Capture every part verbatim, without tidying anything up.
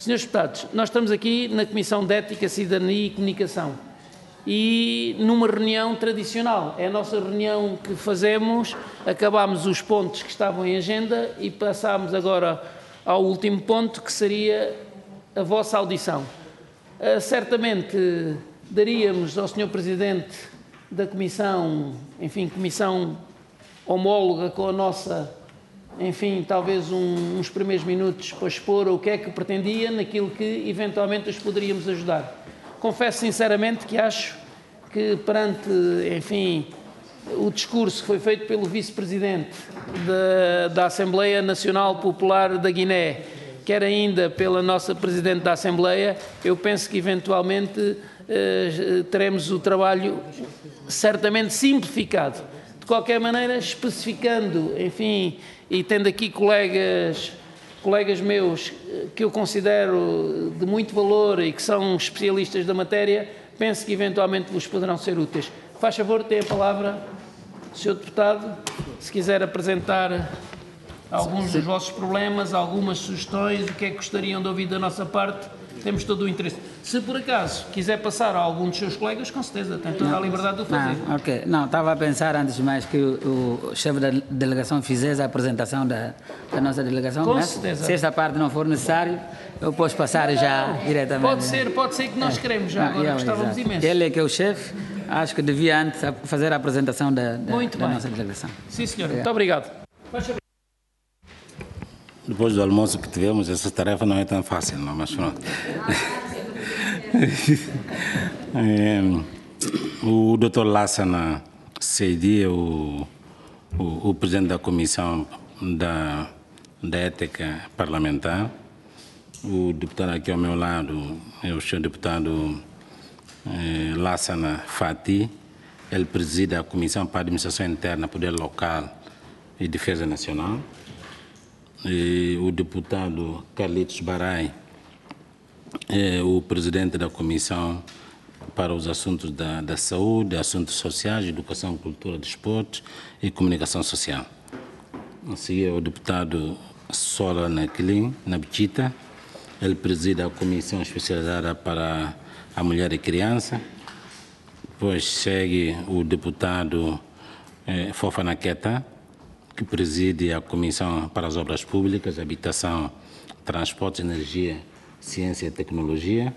Senhores Deputados, nós estamos aqui na Comissão de Ética, Cidadania e Comunicação e numa reunião tradicional. É a nossa reunião que fazemos, acabámos os pontos que estavam em agenda e passámos agora ao último ponto, que seria a vossa audição. Uh, certamente daríamos ao senhor Presidente da Comissão, enfim, Comissão homóloga com a nossa, enfim, talvez um, uns primeiros minutos para expor o que é que pretendia naquilo que eventualmente os poderíamos ajudar. Confesso sinceramente que acho que perante, enfim, o discurso que foi feito pelo Vice-Presidente da, da Assembleia Nacional Popular da Guiné, quer ainda pela nossa Presidente da Assembleia, eu penso que eventualmente eh, teremos o trabalho certamente simplificado. De qualquer maneira, especificando, enfim, e tendo aqui colegas, colegas meus que eu considero de muito valor e que são especialistas da matéria, penso que eventualmente vos poderão ser úteis. Faz favor, tem a palavra o senhor Deputado, se quiser apresentar alguns dos vossos problemas, algumas sugestões, o que é que gostariam de ouvir da nossa parte, temos todo o interesse. Se por acaso quiser passar a algum dos seus colegas, com certeza, tem toda a liberdade de o fazer. Não, ok. Não, estava a pensar antes de mais que o, o chefe da delegação fizesse a apresentação da, da nossa delegação. Com mas, certeza. se esta parte não for necessário, eu posso passar não, já não. diretamente. Pode ser, pode ser que nós é. queremos já, não, agora eu, gostávamos exato. imenso. Ele é que é o chefe, acho que devia antes fazer a apresentação da, da, Muito da bem. nossa delegação. Sim, senhor. Muito obrigado. Depois do almoço que tivemos, essa tarefa não é tão fácil, não, mas pronto. é, o doutor Lassana Seydi é o, o, o presidente da Comissão da, da Ética Parlamentar. O deputado aqui ao meu lado é o senhor deputado é, Lassana Fati. Ele preside a Comissão para a Administração Interna, Poder Local e Defesa Nacional. E o deputado Carlitos Barai é o presidente da Comissão para os Assuntos da, da Saúde, Assuntos Sociais, Educação, Cultura, Desportos e Comunicação Social. A seguir, o deputado Sola Naquilin Nabchita, ele preside a Comissão Especializada para a Mulher e Criança. Depois segue o deputado eh, Fofana Keta, que preside a Comissão para as Obras Públicas, Habitação, Transportes, Energia, Ciência e Tecnologia.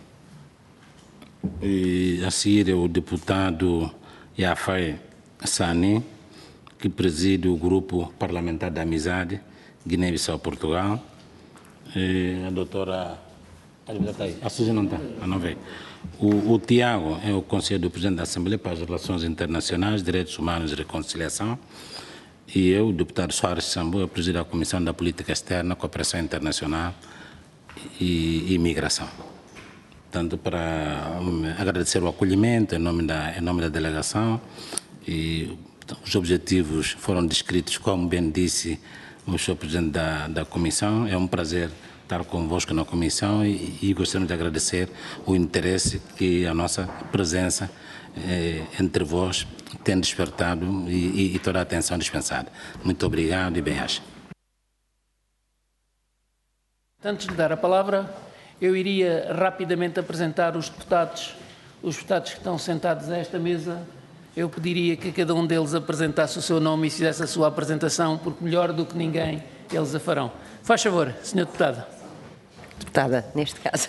E a seguir é o deputado Yafai Sani, que preside o Grupo Parlamentar da Amizade, Guiné-Bissau-Portugal. E a doutora... A Suzy não está, a não veio. O, o Tiago é o conselheiro do Presidente da Assembleia para as Relações Internacionais, Direitos Humanos e Reconciliação. E eu, o deputado Soares Sambu, eu presido a Comissão da Política Externa, Cooperação Internacional e Imigração. Tanto para um, agradecer o acolhimento em nome da, em nome da delegação, e os objetivos foram descritos, como bem disse o senhor Presidente da, da Comissão. É um prazer estar convosco na Comissão e, e gostaríamos de agradecer o interesse que a nossa presença eh, entre vós tem despertado e, e, e toda a atenção dispensada. Muito obrigado e bem-aja. Antes de dar a palavra, eu iria rapidamente apresentar os deputados, os deputados que estão sentados a esta mesa. Eu pediria que cada um deles apresentasse o seu nome e fizesse a sua apresentação, porque melhor do que ninguém eles a farão. Faz favor, senhor Deputado. Deputada, neste caso.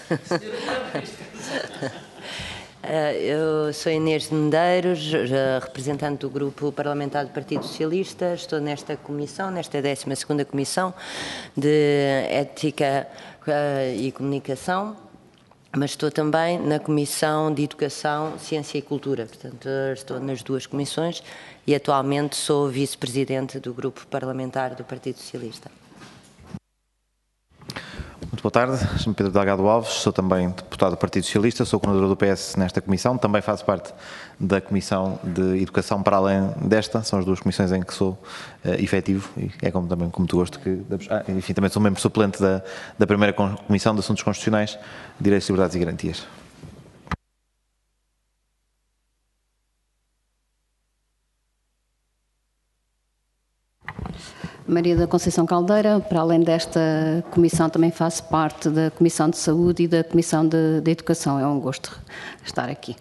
Eu sou Inês de Medeiros, representante do Grupo Parlamentar do Partido Socialista. Estou nesta comissão, nesta décima segunda Comissão de Ética e Comunicação, mas estou também na Comissão de Educação, Ciência e Cultura. Portanto, estou nas duas comissões e atualmente sou vice-presidente do Grupo Parlamentar do Partido Socialista. Muito boa tarde, chamo-me Pedro Delgado Alves, sou também deputado do Partido Socialista, sou coordenador do P S nesta comissão, também faço parte da Comissão de Educação para além desta, são as duas comissões em que sou uh, efetivo e é como, também como tu gosto que... Ah, enfim, também sou membro suplente da, da primeira Comissão de Assuntos Constitucionais, Direitos, Liberdades e Garantias. Maria da Conceição Caldeira. Para além desta comissão, também faço parte da Comissão de Saúde e da Comissão de, de Educação. É um gosto estar aqui.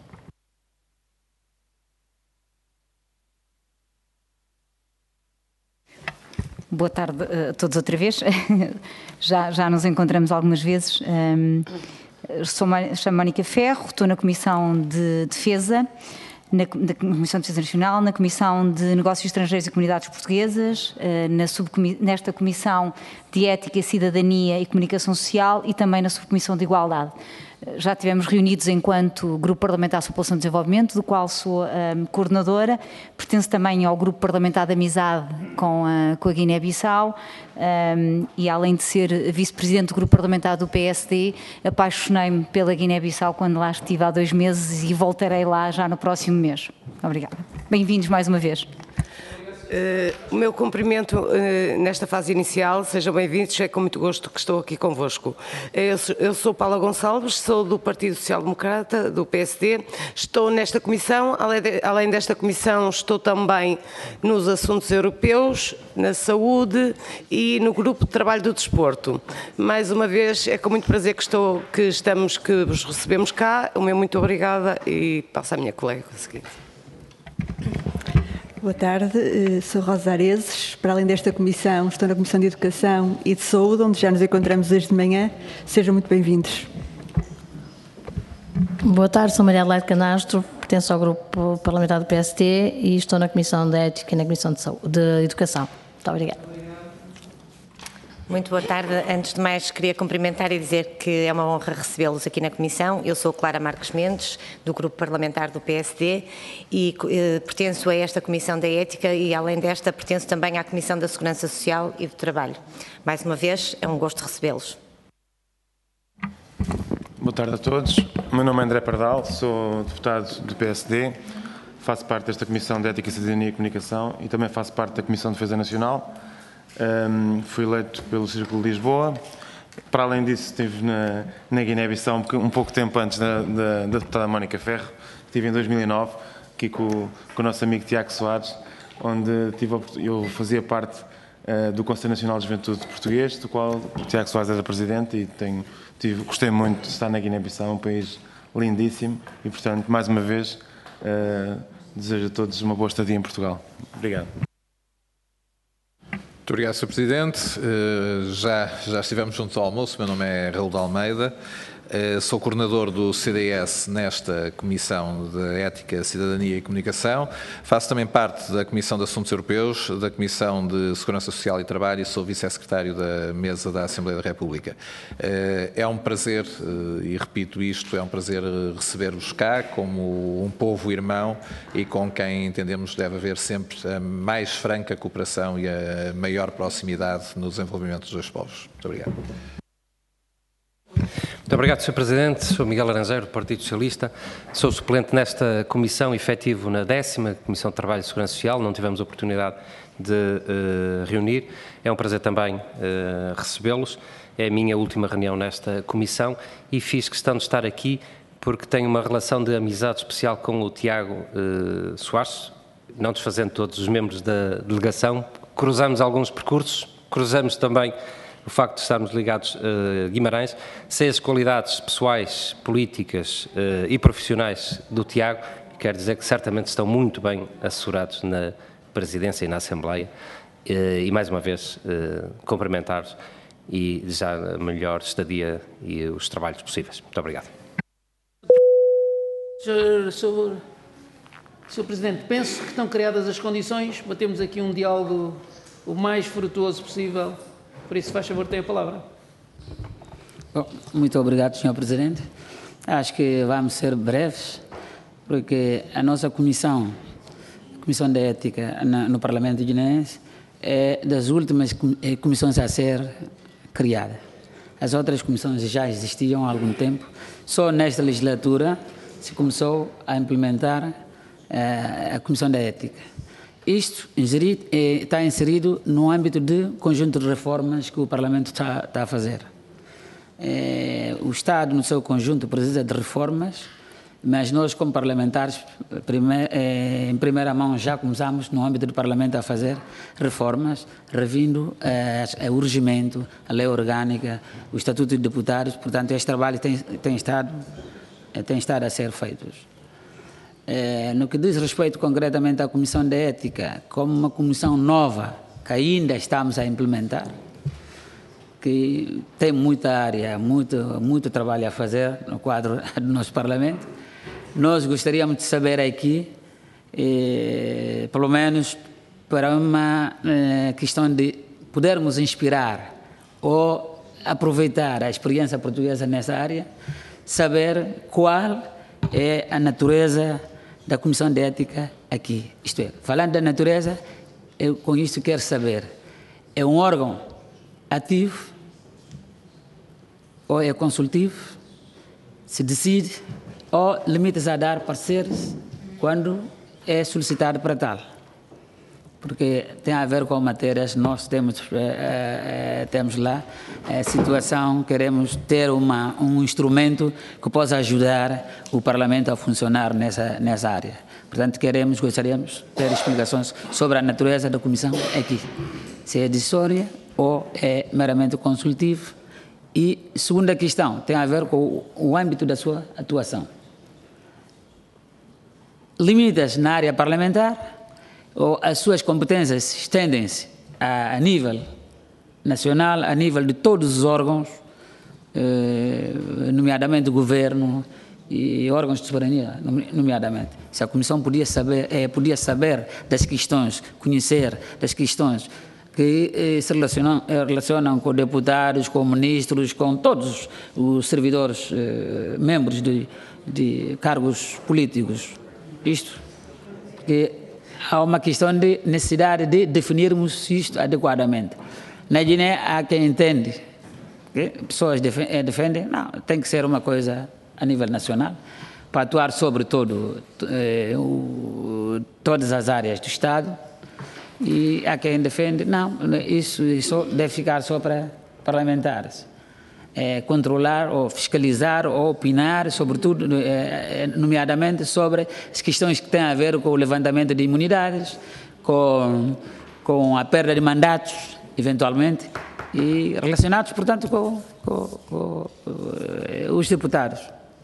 Boa tarde a todos outra vez. já, já nos encontramos algumas vezes. Um, sou chamo Mónica Ferro, estou na Comissão de Defesa, na, na Comissão de Defesa Nacional, na Comissão de Negócios Estrangeiros e Comunidades Portuguesas, na subcomi nesta Comissão de Ética, Cidadania e Comunicação Social e também na Subcomissão de Igualdade. Já estivemos reunidos enquanto Grupo Parlamentar sobre População e Desenvolvimento, do qual sou um, coordenadora. Pertenço também ao Grupo Parlamentar de Amizade com a, com a Guiné-Bissau um, e, além de ser vice-presidente do Grupo Parlamentar do P S D, apaixonei-me pela Guiné-Bissau quando lá estive há dois meses e voltarei lá já no próximo mês. Obrigada. Bem-vindos mais uma vez. Uh, o meu cumprimento uh, nesta fase inicial, sejam bem-vindos, é com muito gosto que estou aqui convosco. Eu, eu sou Paula Gonçalves, sou do Partido Social Democrata, do P S D, estou nesta comissão, além, de, além desta comissão estou também nos assuntos europeus, na saúde e no grupo de trabalho do desporto. Mais uma vez, é com muito prazer que, estou, que estamos, que vos recebemos cá, o meu muito obrigada e passo à minha colega a seguir. Boa tarde, sou Rosa Areses. Para além desta comissão, estou na Comissão de Educação e de Saúde, onde já nos encontramos hoje de manhã. Sejam muito bem-vindos. Boa tarde, sou Maria Adelaide Canastro, pertenço ao Grupo Parlamentar do P S D e estou na Comissão de Ética e na Comissão de, Saúde, de Educação. Muito obrigada. Muito boa tarde. Antes de mais, queria cumprimentar e dizer que é uma honra recebê-los aqui na Comissão. Eu sou Clara Marques Mendes, do Grupo Parlamentar do P S D e eh, pertenço a esta Comissão da Ética e, além desta, pertenço também à Comissão da Segurança Social e do Trabalho. Mais uma vez, é um gosto recebê-los. Boa tarde a todos. O meu nome é André Pardal, sou deputado do P S D, faço parte desta Comissão de Ética, Cidadania e Comunicação e também faço parte da Comissão de Defesa Nacional. Um, fui eleito pelo Círculo de Lisboa. Para além disso, estive na, na Guiné-Bissau um, um pouco tempo antes da, da, da deputada Mónica Ferro. Estive em dois mil e nove, aqui com, com o nosso amigo Tiago Soares, onde tive, eu fazia parte uh, do Conselho Nacional de Juventude Português, do qual o Tiago Soares era presidente, e tenho, tive, gostei muito de estar na Guiné-Bissau, um país lindíssimo, e, portanto, mais uma vez, uh, desejo a todos uma boa estadia em Portugal. Obrigado. Muito obrigado, senhor Presidente. Já, já estivemos juntos ao almoço. Meu nome é Raul de Almeida. Sou coordenador do C D S nesta Comissão de Ética, Cidadania e Comunicação. Faço também parte da Comissão de Assuntos Europeus, da Comissão de Segurança Social e Trabalho e sou vice-secretário da Mesa da Assembleia da República. É um prazer, e repito isto, é um prazer receber-vos cá como um povo irmão e com quem entendemos deve haver sempre a mais franca cooperação e a maior proximidade no desenvolvimento dos dois povos. Muito obrigado. Muito obrigado, senhor Presidente. Sou Miguel Laranjeiro, do Partido Socialista. Sou suplente nesta comissão, efetivo na décima Comissão de Trabalho e Segurança Social. Não tivemos a oportunidade de uh, reunir. É um prazer também uh, recebê-los. É a minha última reunião nesta comissão e fiz questão de estar aqui porque tenho uma relação de amizade especial com o Tiago uh, Soares, não desfazendo todos os membros da delegação. Cruzamos alguns percursos, cruzamos também o facto de estarmos ligados a Guimarães. Sei as qualidades pessoais, políticas uh, e profissionais do Tiago, quero dizer que certamente estão muito bem assessorados na Presidência e na Assembleia, uh, e mais uma vez uh, cumprimentar-vos e desejar a melhor estadia e os trabalhos possíveis. Muito obrigado. senhor, senhor, senhor Presidente, penso que estão criadas as condições, batemos aqui um diálogo o mais frutuoso possível. Por isso, faz favor, tem a palavra. Bom, muito obrigado, senhor Presidente. Acho que vamos ser breves, porque a nossa comissão, a Comissão de Ética no Parlamento guineense, é das últimas comissões a ser criada. As outras comissões já existiam há algum tempo. Só nesta legislatura se começou a implementar uh, a Comissão de Ética. Isto inserido, é, está inserido no âmbito de conjunto de reformas que o Parlamento está, está a fazer. É, o Estado, no seu conjunto, precisa de reformas Mas nós, como parlamentares, primeir, eh, em primeira mão já começamos no âmbito do Parlamento a fazer reformas, revindo eh, a urgimento, a lei orgânica, o Estatuto de Deputados. Portanto, este trabalho tem, tem, estado, eh, tem estado a ser feito. Eh, no que diz respeito concretamente à Comissão de Ética, como uma comissão nova que ainda estamos a implementar, que tem muita área, muito, muito trabalho a fazer no quadro do nosso Parlamento, nós gostaríamos de saber aqui, eh, pelo menos para uma eh, questão de podermos inspirar ou aproveitar a experiência portuguesa nessa área, saber qual é a natureza da Comissão de Ética aqui. Isto é, falando da natureza, eu com isto quero saber, é um órgão ativo ou é consultivo, se decide, ou limita-se a dar pareceres quando é solicitado para tal. Porque tem a ver com matérias, nós temos, é, é, temos lá a situação, queremos ter uma, um instrumento que possa ajudar o Parlamento a funcionar nessa, nessa área. Portanto, queremos, gostaríamos de ter explicações sobre a natureza da comissão aqui. Se é decisória ou é meramente consultivo. E segunda questão, tem a ver com o, o âmbito da sua atuação. Limitas na área parlamentar ou as suas competências estendem-se a, a nível nacional, a nível de todos os órgãos, eh, nomeadamente o governo e órgãos de soberania, nomeadamente. Se a Comissão podia saber, eh, podia saber das questões, conhecer das questões que eh, se relacionam, eh, relacionam com deputados, com ministros, com todos os servidores, eh, membros de, de cargos políticos. Isto, porque há uma questão de necessidade de definirmos isto adequadamente. Na Guiné há quem entende, que pessoas defendem, não, tem que ser uma coisa a nível nacional, para atuar sobre todo, eh, o, todas as áreas do Estado. E há quem defende, não, isso, isso deve ficar só para parlamentares. É, controlar ou fiscalizar ou opinar, sobretudo, é, nomeadamente sobre as questões que têm a ver com o levantamento de imunidades, com, com a perda de mandatos, eventualmente, e relacionados, portanto, com, com, com, com os deputados.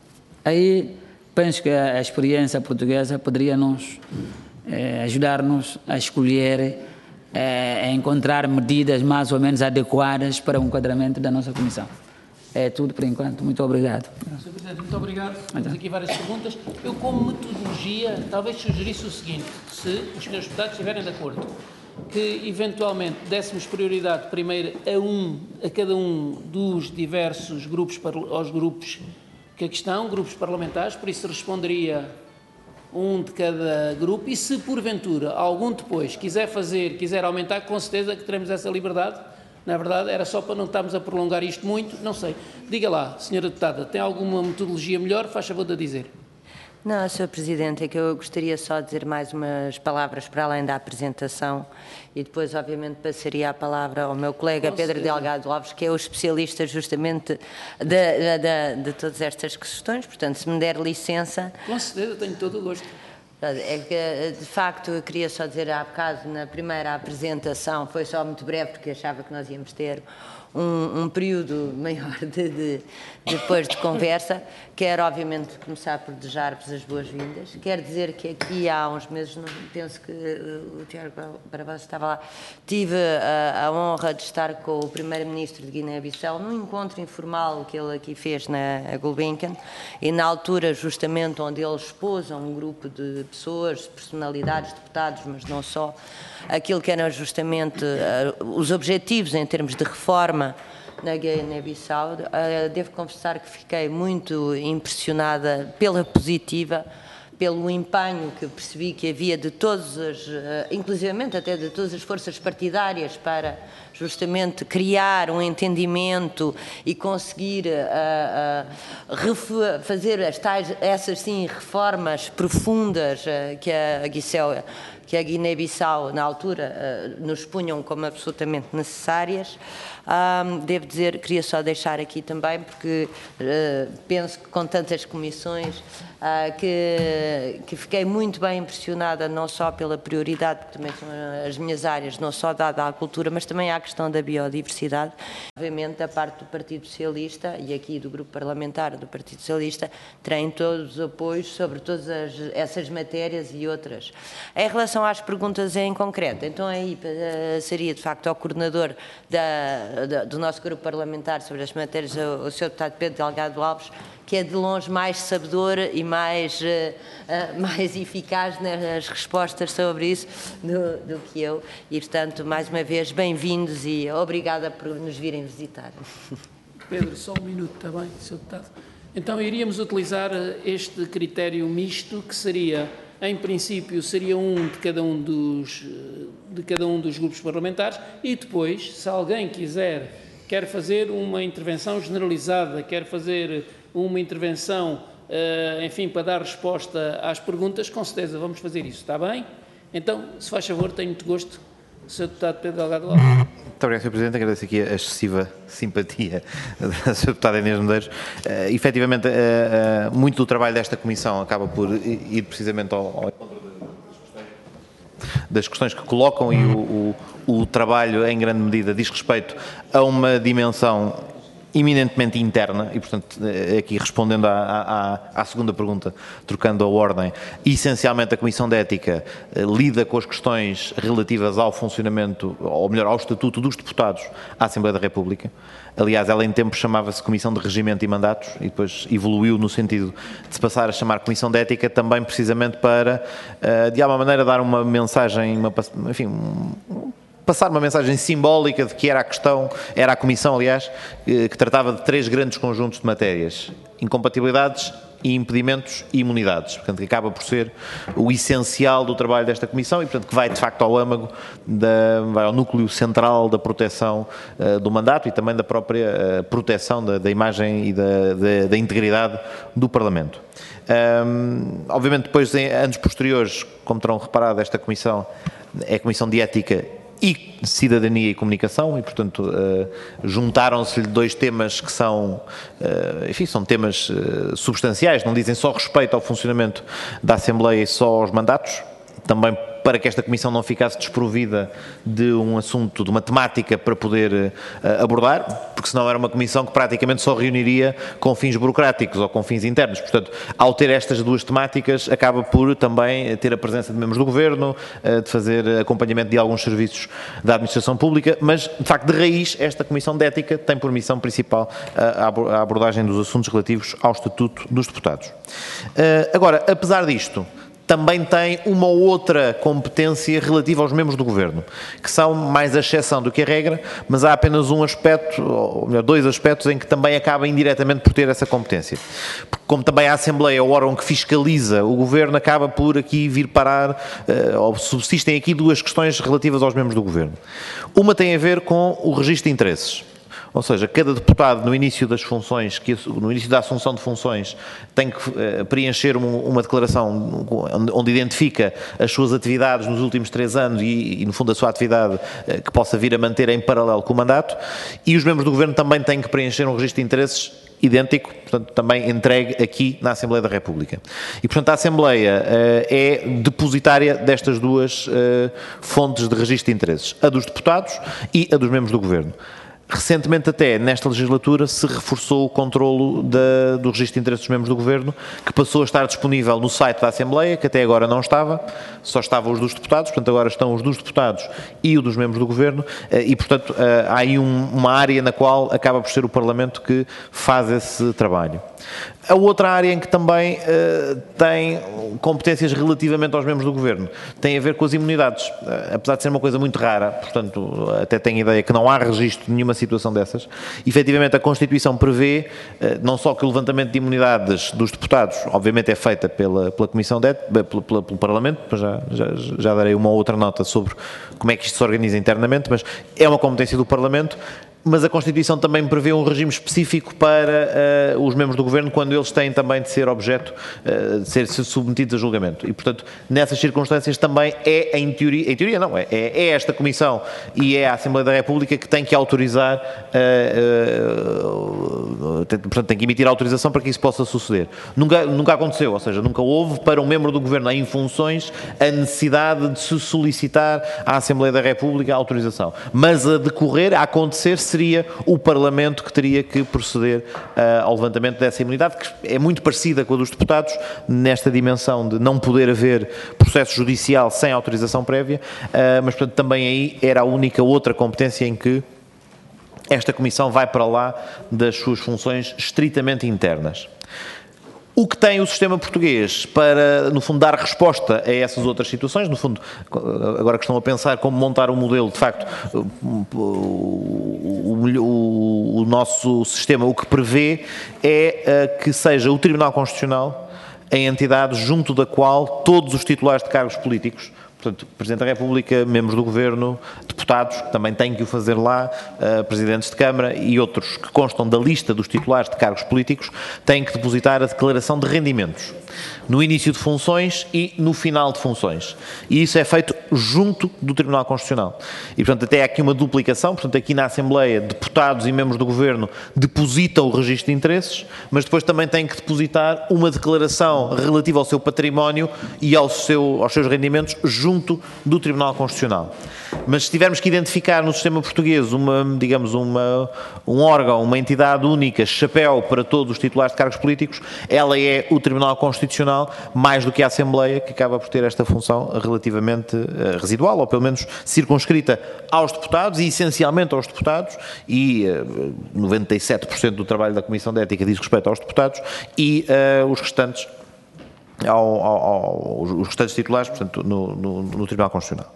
Aí penso que a experiência portuguesa poderia nos É, ajudar-nos a escolher, é, a encontrar medidas mais ou menos adequadas para o enquadramento da nossa Comissão. É tudo por enquanto. Muito obrigado. senhor Presidente, muito obrigado. Temos aqui várias perguntas. Eu, como metodologia, talvez sugerisse o seguinte, se os senhores deputados estiverem de acordo, que eventualmente dessemos prioridade primeiro a um, a cada um dos diversos grupos, aos grupos que aqui estão, grupos parlamentares, por isso responderia um de cada grupo, e se porventura algum depois quiser fazer, quiser aumentar, com certeza que teremos essa liberdade. Na verdade, era só para não estarmos a prolongar isto muito, não sei. Diga lá, senhora deputada, tem alguma metodologia melhor? Faz favor de dizer. Não, senhor Presidente, é que eu gostaria só de dizer mais umas palavras para além da apresentação e depois, obviamente, passaria a palavra ao meu colega Pedro Delgado Alves, que é o especialista justamente de, de, de, de todas estas questões. Portanto, se me der licença... Com certeza, tenho todo o gosto. É que, de facto, eu queria só dizer há bocado, na primeira apresentação, foi só muito breve, porque achava que nós íamos ter um, um período maior de, de, depois de conversa. Quero, obviamente, começar por desejar-vos as boas-vindas. Quero dizer que aqui há uns meses, não, penso que o Tiago Barbosa estava lá, tive a, a honra de estar com o primeiro-ministro de Guiné-Bissau num encontro informal que ele aqui fez na Gulbenkian, e na altura, justamente, onde ele expôs a um grupo de pessoas, personalidades, deputados, mas não só, aquilo que eram justamente uh, os objetivos em termos de reforma na Guiné-Bissau. Uh, devo confessar que fiquei muito impressionada pela positiva, pelo empenho que percebi que havia de todas as, uh, inclusivamente até de todas as forças partidárias, para justamente criar um entendimento e conseguir uh, uh, fazer as tais, essas sim reformas profundas uh, que a Guiné que a Guiné-Bissau, na altura, nos punham como absolutamente necessárias. Um, devo dizer, queria só deixar aqui também, porque uh, penso que com tantas comissões, uh, que, que fiquei muito bem impressionada, não só pela prioridade, que também são as minhas áreas, não só dada à cultura, mas também à questão da biodiversidade. Obviamente, da parte do Partido Socialista, e aqui do Grupo Parlamentar do Partido Socialista, terem todos os apoios sobre todas as, essas matérias e outras. Em relação às perguntas em concreto, então aí uh, seria, de facto, ao coordenador da do nosso grupo parlamentar sobre as matérias, o senhor deputado Pedro Delgado Alves, que é de longe mais sabedor e mais, uh, uh, mais eficaz nas respostas sobre isso do, do que eu. E, portanto, mais uma vez, bem-vindos e obrigada por nos virem visitar. Pedro, só um minuto, está bem, senhor deputado? Então, iríamos utilizar este critério misto, que seria, em princípio, seria um de cada um dos, de cada um dos grupos parlamentares, e depois, se alguém quiser, quer fazer uma intervenção generalizada, quer fazer uma intervenção, enfim, para dar resposta às perguntas, com certeza vamos fazer isso, está bem? Então, se faz favor, tenho muito gosto, senhor deputado Pedro Delgado Alves. Muito obrigado, senhor Presidente. Agradeço aqui a excessiva simpatia da senhora deputada Inês Medeiros. Uh, efetivamente, uh, uh, muito do trabalho desta Comissão acaba por ir precisamente ao, ao encontro das questões que colocam, e o, o, o trabalho, em grande medida, diz respeito a uma dimensão eminentemente interna, e portanto aqui respondendo à, à, à segunda pergunta, trocando a ordem, essencialmente a Comissão de Ética eh, lida com as questões relativas ao funcionamento, ou melhor, ao Estatuto dos Deputados à Assembleia da República. Aliás, ela em tempo chamava-se Comissão de Regimento e Mandatos e depois evoluiu no sentido de se passar a chamar Comissão de Ética, também precisamente para, eh, de alguma maneira, dar uma mensagem, uma, enfim, um, passar uma mensagem simbólica de que era a questão, era a Comissão, aliás, que tratava de três grandes conjuntos de matérias: incompatibilidades, impedimentos e imunidades. Portanto, que acaba por ser o essencial do trabalho desta Comissão e, portanto, que vai, de facto, ao âmago, da, vai ao núcleo central da proteção uh, do mandato e também da própria uh, proteção da, da imagem e da, da, da integridade do Parlamento. Um, obviamente, depois, em anos posteriores, como terão reparado, esta Comissão é a Comissão de Ética e Cidadania e Comunicação, e portanto uh, juntaram-se-lhe dois temas que são, uh, enfim, são temas uh, substanciais, não dizem só respeito ao funcionamento da Assembleia e só aos mandatos, também para que esta Comissão não ficasse desprovida de um assunto, de uma temática para poder uh, abordar, porque senão era uma Comissão que praticamente só reuniria com fins burocráticos ou com fins internos. Portanto, ao ter estas duas temáticas, acaba por também ter a presença de membros do Governo, uh, de fazer acompanhamento de alguns serviços da administração pública, mas, de facto, de raiz, esta Comissão de Ética tem por missão principal uh, a abordagem dos assuntos relativos ao Estatuto dos Deputados. Uh, agora, apesar disto, também tem uma outra competência relativa aos membros do Governo, que são mais a exceção do que a regra, mas há apenas um aspecto, ou melhor, dois aspectos em que também acaba indiretamente por ter essa competência. Porque como também a Assembleia é o órgão que fiscaliza o Governo, acaba por aqui vir parar, ou subsistem aqui duas questões relativas aos membros do Governo. Uma tem a ver com o registro de interesses. Ou seja, cada deputado no início das funções, que, no início da assunção de funções, tem que uh, preencher uma, uma declaração onde, onde identifica as suas atividades nos últimos três anos e, e no fundo, a sua atividade uh, que possa vir a manter em paralelo com o mandato, e os membros do Governo também têm que preencher um registro de interesses idêntico, portanto, também entregue aqui na Assembleia da República. E, portanto, a Assembleia uh, é depositária destas duas uh, fontes de registro de interesses, a dos deputados e a dos membros do Governo. Recentemente, até nesta legislatura, se reforçou o controlo da, do registro de interesses dos membros do Governo, que passou a estar disponível no site da Assembleia, que até agora não estava, só estavam os dos deputados, portanto agora estão os dos deputados e o dos membros do Governo, e portanto há aí um, uma área na qual acaba por ser o Parlamento que faz esse trabalho. A outra área em que também uh, tem competências relativamente aos membros do Governo tem a ver com as imunidades, uh, apesar de ser uma coisa muito rara, portanto até tenho a ideia que não há registro de nenhuma situação dessas. Efetivamente a Constituição prevê uh, não só que o levantamento de imunidades dos deputados obviamente é feita pela, pela Comissão de Ética, pelo, pelo, pelo Parlamento, já, já, já darei uma outra nota sobre como é que isto se organiza internamente, mas é uma competência do Parlamento. mas a Constituição também prevê um regime específico para uh, os membros do Governo quando eles têm também de ser objeto, uh, de ser, ser submetidos a julgamento. E, portanto, nessas circunstâncias também é, em teoria, em teoria não, é, é esta Comissão e é a Assembleia da República que tem que autorizar, uh, uh, tem, portanto, tem que emitir a autorização para que isso possa suceder. Nunca, nunca aconteceu, ou seja, nunca houve para um membro do Governo em funções a necessidade de se solicitar à Assembleia da República a autorização. Mas a decorrer, a acontecer, seria o Parlamento que teria que proceder uh, ao levantamento dessa imunidade, que é muito parecida com a dos deputados, nesta dimensão de não poder haver processo judicial sem autorização prévia, uh, mas, portanto, também aí era a única outra competência em que esta Comissão vai para lá das suas funções estritamente internas. O que tem o sistema português para, no fundo, dar resposta a essas outras situações, no fundo, agora que estão a pensar como montar um modelo, de facto, o, o, o nosso sistema o que prevê é uh, que seja o Tribunal Constitucional a entidade junto da qual todos os titulares de cargos políticos, portanto, Presidente da República, membros do Governo, deputados, que também têm que o fazer lá, uh, presidentes de Câmara e outros que constam da lista dos titulares de cargos políticos, têm que depositar a declaração de rendimentos no início de funções e no final de funções. E isso é feito junto do Tribunal Constitucional. E, portanto, até há aqui uma duplicação, portanto, aqui na Assembleia, deputados e membros do Governo depositam o registro de interesses, mas depois também têm que depositar uma declaração relativa ao seu património e ao seu, aos seus rendimentos junto do Tribunal Constitucional. Mas se tivermos que identificar no sistema português uma, digamos, uma, um órgão, uma entidade única, chapéu para todos os titulares de cargos políticos, ela é o Tribunal Constitucional, mais do que a Assembleia, que acaba por ter esta função relativamente uh, residual, ou pelo menos circunscrita aos deputados, e essencialmente aos deputados, e uh, noventa e sete por cento do trabalho da Comissão de Ética diz respeito aos deputados, e uh, os restantes, ao, ao, ao, os restantes titulares, portanto, no, no, no Tribunal Constitucional.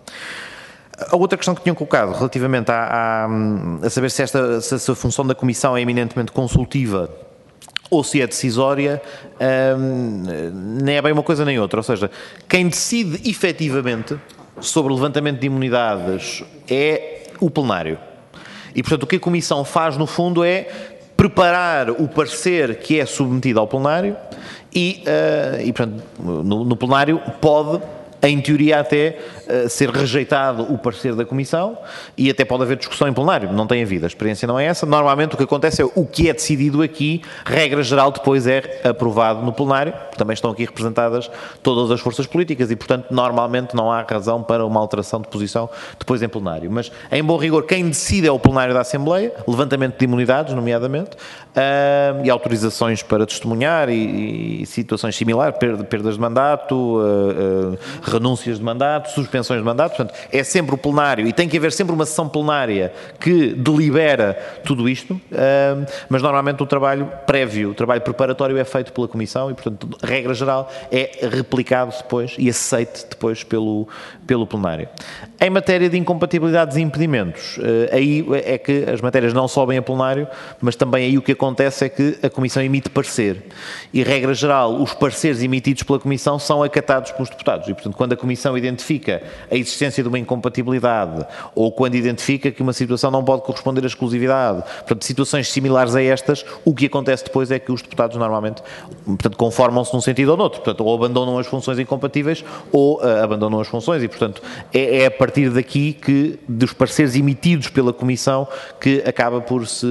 A outra questão que tinham colocado, relativamente a, a, a saber se esta, se essa função da Comissão é eminentemente consultiva ou se é decisória, hum, nem é bem uma coisa nem outra. Ou seja, quem decide efetivamente sobre o levantamento de imunidades é o plenário. E, portanto, o que a Comissão faz, no fundo, é preparar o parecer que é submetido ao plenário e, uh, e portanto, no, no plenário pode, em teoria, até uh, ser rejeitado o parecer da Comissão e até pode haver discussão em plenário. Não tem havido. A experiência não é essa. Normalmente o que acontece é o que é decidido aqui, regra geral, depois é aprovado no plenário. Também estão aqui representadas todas as forças políticas e, portanto, normalmente não há razão para uma alteração de posição depois em plenário. Mas, em bom rigor, quem decide é o plenário da Assembleia, levantamento de imunidades, nomeadamente, uh, e autorizações para testemunhar e, e situações similares, perdas de mandato, uh, uh, renúncias de mandato, suspensões de mandato. Portanto, é sempre o plenário e tem que haver sempre uma sessão plenária que delibera tudo isto, uh, mas normalmente o trabalho prévio, o trabalho preparatório é feito pela Comissão e, portanto, regra geral, é replicado depois e aceite depois pelo, pelo plenário. Em matéria de incompatibilidades e impedimentos, aí é que as matérias não sobem a plenário, mas também aí o que acontece é que a Comissão emite parecer. E, regra geral, os pareceres emitidos pela Comissão são acatados pelos deputados. E, portanto, quando a Comissão identifica a existência de uma incompatibilidade ou quando identifica que uma situação não pode corresponder à exclusividade, portanto, situações similares a estas, o que acontece depois é que os deputados normalmente, portanto, conformam-se num sentido ou noutro. Portanto, ou abandonam as funções incompatíveis ou uh, abandonam as funções e, portanto, é, é a partir daqui que, dos pareceres emitidos pela Comissão, que acaba por se,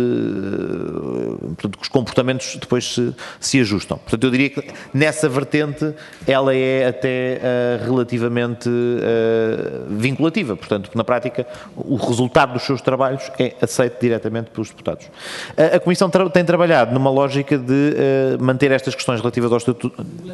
uh, portanto, que os comportamentos depois se, se ajustam. Portanto, eu diria que nessa vertente ela é até uh, relativamente uh, vinculativa. Portanto, na prática, o resultado dos seus trabalhos é aceito diretamente pelos deputados. Uh, a Comissão tra tem trabalhado numa lógica de uh, manter estas questões relativas ao Estatuto.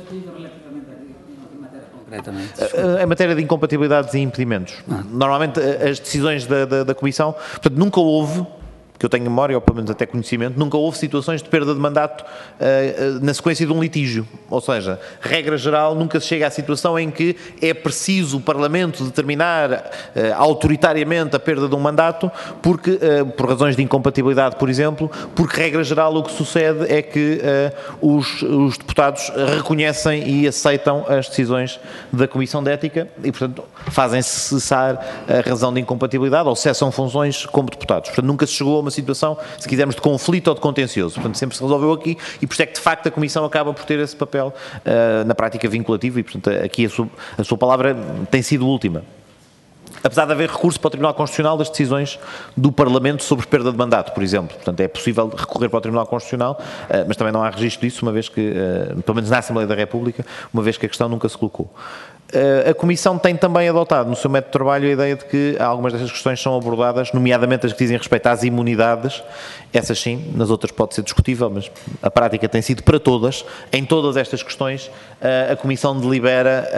Em matéria de incompatibilidades e impedimentos. Ah. Normalmente as decisões da, da, da Comissão, portanto, nunca houve, que eu tenho memória, ou pelo menos até conhecimento, nunca houve situações de perda de mandato uh, uh, na sequência de um litígio. Ou seja, regra geral, nunca se chega à situação em que é preciso o Parlamento determinar uh, autoritariamente a perda de um mandato, porque, uh, por razões de incompatibilidade, por exemplo, porque, regra geral, o que sucede é que uh, os, os deputados reconhecem e aceitam as decisões da Comissão de Ética e, portanto, fazem cessar a razão de incompatibilidade ou cessam funções como deputados. Portanto, nunca se chegou uma situação, se quisermos, de conflito ou de contencioso. Portanto, sempre se resolveu aqui e por isso é que, de facto, a Comissão acaba por ter esse papel uh, na prática vinculativo e, portanto, aqui a sua, a sua palavra tem sido última. Apesar de haver recurso para o Tribunal Constitucional das decisões do Parlamento sobre perda de mandato, por exemplo. Portanto, é possível recorrer para o Tribunal Constitucional, mas também não há registro disso, uma vez que, pelo menos na Assembleia da República, uma vez que a questão nunca se colocou. A Comissão tem também adotado no seu método de trabalho a ideia de que algumas destas questões são abordadas, nomeadamente as que dizem respeito às imunidades, essas sim, nas outras pode ser discutível, mas a prática tem sido para todas. Em todas estas questões, a Comissão delibera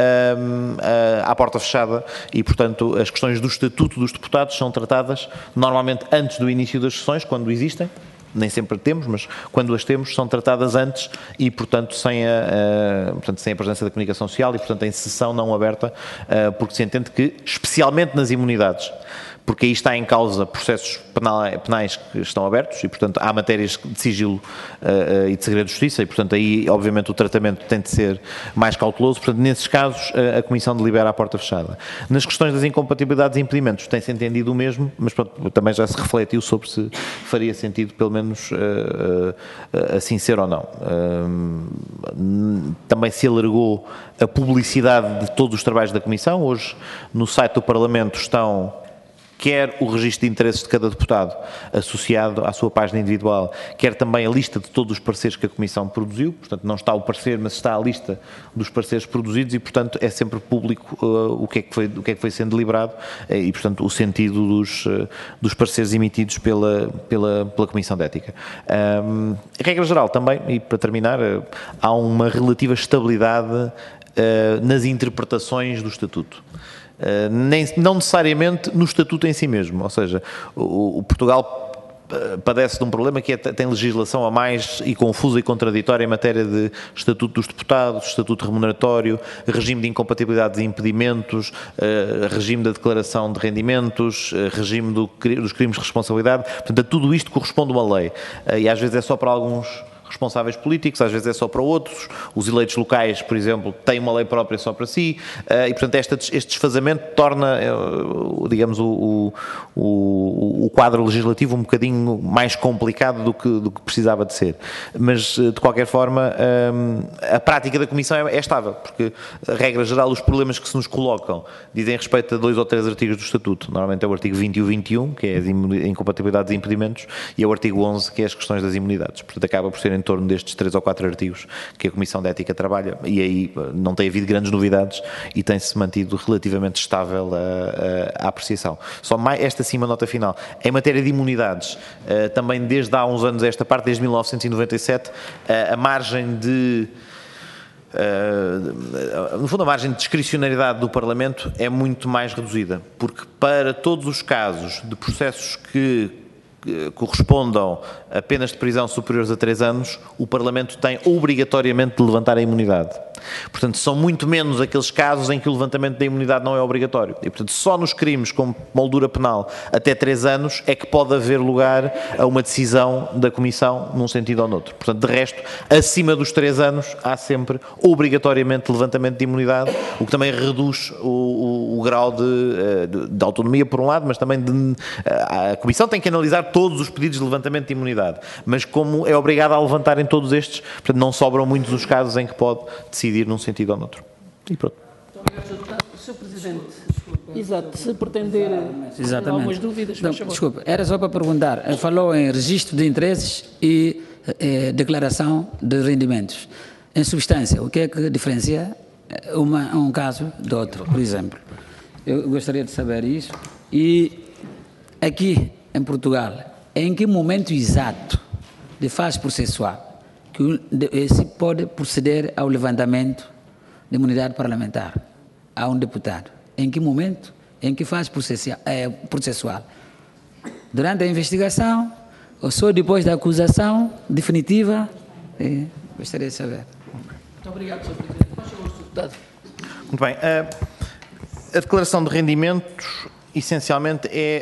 à porta fechada e, portanto, as questões do Estatuto dos Deputados são tratadas normalmente antes do início das sessões, quando existem. Nem sempre temos, mas quando as temos são tratadas antes e, portanto, sem a, a, portanto, sem a presença da comunicação social e, portanto, em sessão não aberta, uh, porque se entende que, especialmente nas imunidades, porque aí está em causa processos penais que estão abertos e, portanto, há matérias de sigilo uh, uh, e de segredo de justiça e, portanto, aí, obviamente, o tratamento tem de ser mais cauteloso. Portanto, nesses casos, uh, a Comissão delibera à porta fechada. Nas questões das incompatibilidades e impedimentos, tem-se entendido o mesmo, mas pronto, também já se refletiu sobre se faria sentido, pelo menos, uh, uh, assim ser ou não. Uh, também se alargou a publicidade de todos os trabalhos da Comissão. Hoje, no site do Parlamento estão quer o registro de interesses de cada deputado associado à sua página individual, quer também a lista de todos os pareceres que a Comissão produziu. Portanto, não está o parecer, mas está a lista dos pareceres produzidos e, portanto, é sempre público uh, o, que é que foi, o que é que foi sendo deliberado uh, e, portanto, o sentido dos, uh, dos pareceres emitidos pela, pela, pela Comissão de Ética. Um, em regra geral, também, e para terminar, uh, há uma relativa estabilidade uh, nas interpretações do Estatuto. Uh, nem, não necessariamente no Estatuto em si mesmo, ou seja, o, o Portugal padece de um problema que é, tem legislação a mais e confusa e contraditória em matéria de Estatuto dos Deputados, Estatuto remuneratório, regime de incompatibilidades e impedimentos, uh, regime da declaração de rendimentos, uh, regime do, dos crimes de responsabilidade. Portanto, a tudo isto corresponde uma lei uh, e às vezes é só para alguns responsáveis políticos, às vezes é só para outros. Os eleitos locais, por exemplo, têm uma lei própria só para si e, portanto, este, este desfazamento torna, digamos, o, o, o quadro legislativo um bocadinho mais complicado do que, do que precisava de ser. Mas, de qualquer forma, a prática da Comissão é, é estável, porque, a regra geral, os problemas que se nos colocam dizem respeito a dois ou três artigos do Estatuto. Normalmente é o artigo vinte e o vinte e um, que é as incompatibilidades e impedimentos, e é o artigo onze, que é as questões das imunidades. Portanto, acaba por ser em torno destes três ou quatro artigos que a Comissão de Ética trabalha e aí não tem havido grandes novidades e tem-se mantido relativamente estável a, a, a apreciação. Só mais, esta sim uma nota final. Em matéria de imunidades, uh, também desde há uns anos esta parte, desde mil novecentos e noventa e sete, uh, a margem de Uh, no fundo, a margem de discricionariedade do Parlamento é muito mais reduzida, porque para todos os casos de processos que correspondam a penas de prisão superiores a três anos, o Parlamento tem obrigatoriamente de levantar a imunidade. Portanto, são muito menos aqueles casos em que o levantamento da imunidade não é obrigatório. E, portanto, só nos crimes com moldura penal até três anos é que pode haver lugar a uma decisão da Comissão num sentido ou noutro. Portanto, de resto, acima dos três anos, há sempre obrigatoriamente levantamento de imunidade, o que também reduz o, o, o grau de, de, de autonomia, por um lado, mas também de, a Comissão tem que analisar todos os pedidos de levantamento de imunidade. Mas como é obrigada a levantar em todos estes, portanto, não sobram muitos os casos em que pode decidir num sentido ou noutro. E pronto. senhor Presidente, exato, se pretender Exatamente. algumas dúvidas, Não, desculpa, era só para perguntar, falou em registro de interesses e eh, declaração de rendimentos. Em substância, o que é que diferencia uma, um caso do outro, por exemplo? Eu gostaria de saber isso. E aqui em Portugal, em que momento exato de fase processual que se pode proceder ao levantamento de imunidade parlamentar a um deputado? Em que momento? Em que fase processual? Durante a investigação ou só depois da acusação definitiva? É, gostaria de saber. Muito obrigado, senhor Presidente. Faz favor, senhor Deputado. Muito bem. A, a declaração de rendimentos, essencialmente, é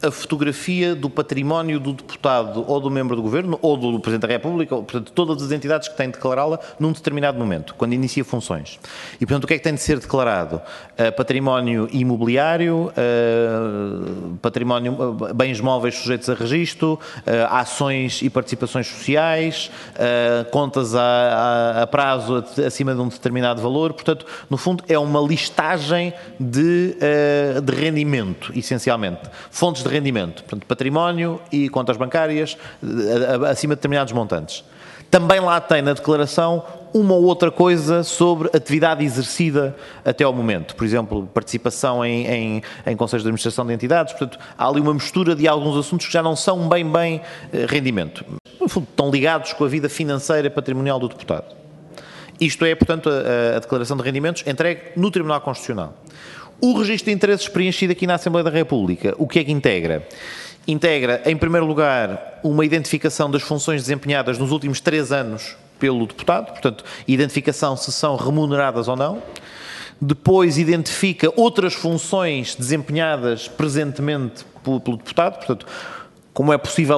a fotografia do património do deputado ou do membro do Governo ou do Presidente da República, ou, portanto, todas as entidades que têm de declará-la num determinado momento, quando inicia funções. E, portanto, o que é que tem de ser declarado? Uh, património imobiliário, uh, património, uh, bens móveis sujeitos a registro, uh, ações e participações sociais, uh, contas a, a, a prazo acima de um determinado valor. Portanto, no fundo, é uma listagem de, uh, de rendimento, essencialmente. Fontes de rendimento, portanto, património e contas bancárias uh, acima de determinados montantes. Também lá tem na declaração uma ou outra coisa sobre atividade exercida até ao momento. Por exemplo, participação em, em, em conselhos de administração de entidades. Portanto, há ali uma mistura de alguns assuntos que já não são bem, bem rendimento. No fundo, estão ligados com a vida financeira e patrimonial do deputado. Isto é, portanto, a, a declaração de rendimentos entregue no Tribunal Constitucional. O registro de interesses preenchido aqui na Assembleia da República, o que é que integra? Integra, em primeiro lugar, uma identificação das funções desempenhadas nos últimos três anos pelo deputado, portanto, identificação se são remuneradas ou não. Depois identifica outras funções desempenhadas presentemente pelo, pelo deputado, portanto, como é possível,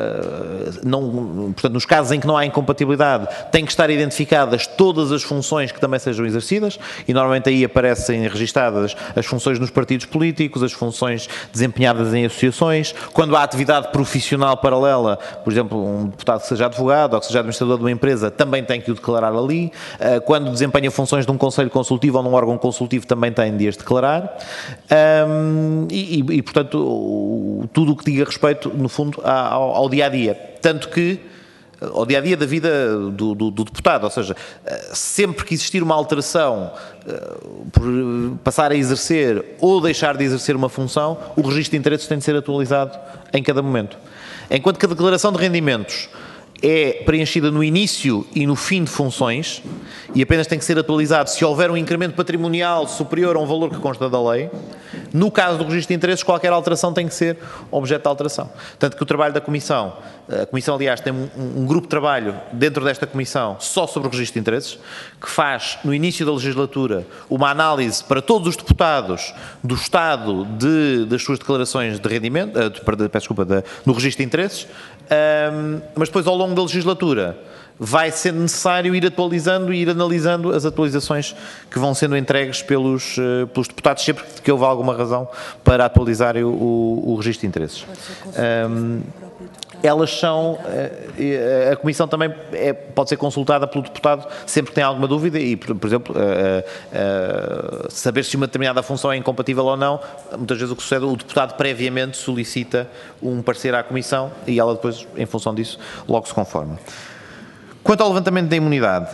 não, portanto, nos casos em que não há incompatibilidade, têm que estar identificadas todas as funções que também sejam exercidas, e normalmente aí aparecem registadas as funções nos partidos políticos, as funções desempenhadas em associações. Quando há atividade profissional paralela, por exemplo, um deputado que seja advogado ou que seja administrador de uma empresa, também tem que o declarar ali. Quando desempenha funções de um conselho consultivo ou num órgão consultivo, também tem de as declarar. E, e, e portanto, tudo o que diga respeito, no fundo, ao, ao dia-a-dia. Tanto que, ao dia-a-dia da vida do, do, do deputado, ou seja, sempre que existir uma alteração uh, por passar a exercer ou deixar de exercer uma função, o registro de interesses tem de ser atualizado em cada momento. Enquanto que a declaração de rendimentos é preenchida no início e no fim de funções e apenas tem que ser atualizado se houver um incremento patrimonial superior a um valor que consta da lei. No caso do registro de interesses, qualquer alteração tem que ser objeto de alteração. Tanto que o trabalho da Comissão, a Comissão, aliás, tem um, um grupo de trabalho dentro desta Comissão só sobre o registro de interesses, que faz, no início da legislatura, uma análise para todos os deputados do estado de, das suas declarações de rendimento, uh, de, peço desculpa, de, no registro de interesses, um, mas depois, ao longo da legislatura, vai sendo necessário ir atualizando e ir analisando as atualizações que vão sendo entregues pelos, uh, pelos deputados, sempre que houve alguma razão para atualizar o, o, o registro de interesses. Um, elas são, a Comissão também é, pode ser consultada pelo deputado sempre que tem alguma dúvida e, por, por exemplo, uh, uh, saber se uma determinada função é incompatível ou não. Muitas vezes o que sucede, o deputado previamente solicita um parecer à Comissão e ela depois, em função disso, logo se conforma. Quanto ao levantamento da imunidade,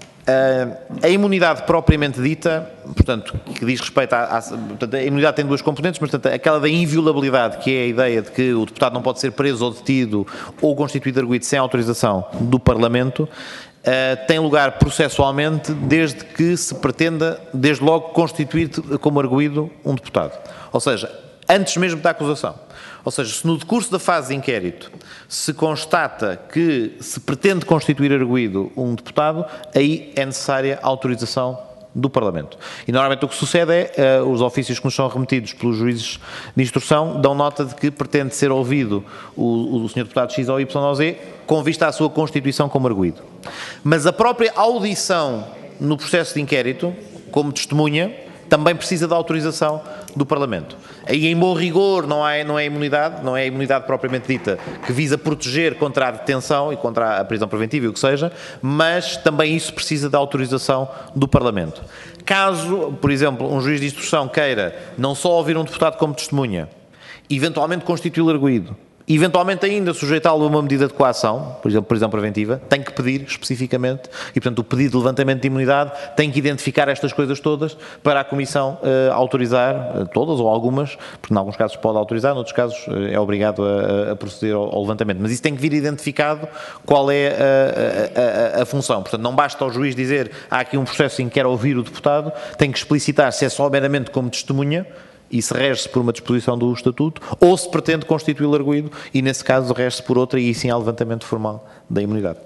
a imunidade propriamente dita, portanto, que diz respeito à, à portanto, a imunidade tem duas componentes, mas portanto, aquela da inviolabilidade, que é a ideia de que o deputado não pode ser preso ou detido ou constituído arguido sem autorização do Parlamento, tem lugar processualmente desde que se pretenda, desde logo, constituir como arguido um deputado. Ou seja, antes mesmo da acusação. Ou seja, se no decurso da fase de inquérito se constata que se pretende constituir arguido um deputado, aí é necessária a autorização do Parlamento. E normalmente o que sucede é, uh, os ofícios que nos são remetidos pelos juízes de instrução dão nota de que pretende ser ouvido o, o senhor deputado X ou Y ou Z com vista à sua constituição como arguido. Mas a própria audição no processo de inquérito, como testemunha, também precisa da autorização do Parlamento. Aí, em bom rigor, não, há, não é imunidade, não é a imunidade propriamente dita, que visa proteger contra a detenção e contra a prisão preventiva e o que seja, mas também isso precisa da autorização do Parlamento. Caso, por exemplo, um juiz de instrução queira não só ouvir um deputado como testemunha, eventualmente constituí-lo arguido, eventualmente ainda sujeitá-lo a uma medida de coação, por exemplo, prisão preventiva, tem que pedir especificamente, e portanto o pedido de levantamento de imunidade tem que identificar estas coisas todas para a Comissão uh, autorizar, uh, todas ou algumas, porque em alguns casos pode autorizar, em outros casos uh, é obrigado a, a proceder ao, ao levantamento. Mas isso tem que vir identificado qual é a, a, a, a função. Portanto, não basta ao juiz dizer há aqui um processo em que quer ouvir o deputado, tem que explicitar se é só meramente como testemunha, e se rege-se por uma disposição do Estatuto, ou se pretende constituí-lo arguido, e nesse caso rege-se por outra, e sim há levantamento formal da imunidade.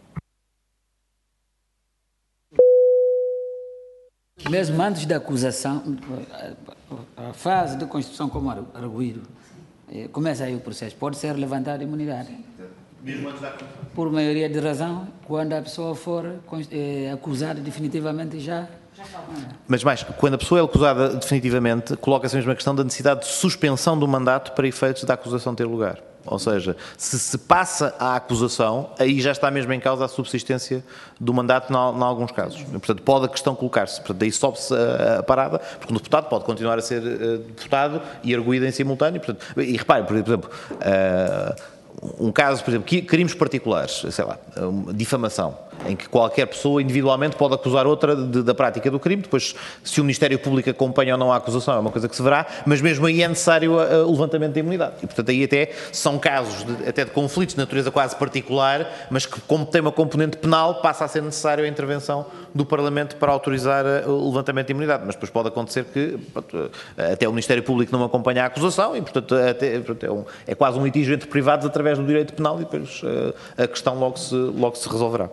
Mesmo antes da acusação, a fase de constituição como arguido, começa aí o processo. Pode ser levantada a imunidade. Por maioria de razão, quando a pessoa for é, acusada definitivamente já... Mas mais, quando a pessoa é acusada definitivamente, coloca-se a mesma questão da necessidade de suspensão do mandato para efeitos da acusação ter lugar. Ou seja, se se passa à acusação, aí já está mesmo em causa a subsistência do mandato em alguns casos. Portanto, pode a questão colocar-se. Portanto, daí sobe-se a, a parada, porque o deputado pode continuar a ser uh, deputado e arguído em simultâneo. Portanto, e repare, por exemplo, uh, um caso, por exemplo, crimes particulares, sei lá, difamação, em que qualquer pessoa individualmente pode acusar outra de, da prática do crime, depois se o Ministério Público acompanha ou não a acusação é uma coisa que se verá, mas mesmo aí é necessário o levantamento da imunidade. E portanto aí até são casos de, até de conflitos de natureza quase particular, mas que como tem uma componente penal passa a ser necessário a intervenção do Parlamento para autorizar o levantamento da imunidade, mas depois pode acontecer que pronto, até o Ministério Público não acompanha a acusação e portanto, até, portanto é, um, é quase um litígio entre privados através do direito penal e depois a questão logo se, logo se resolverá.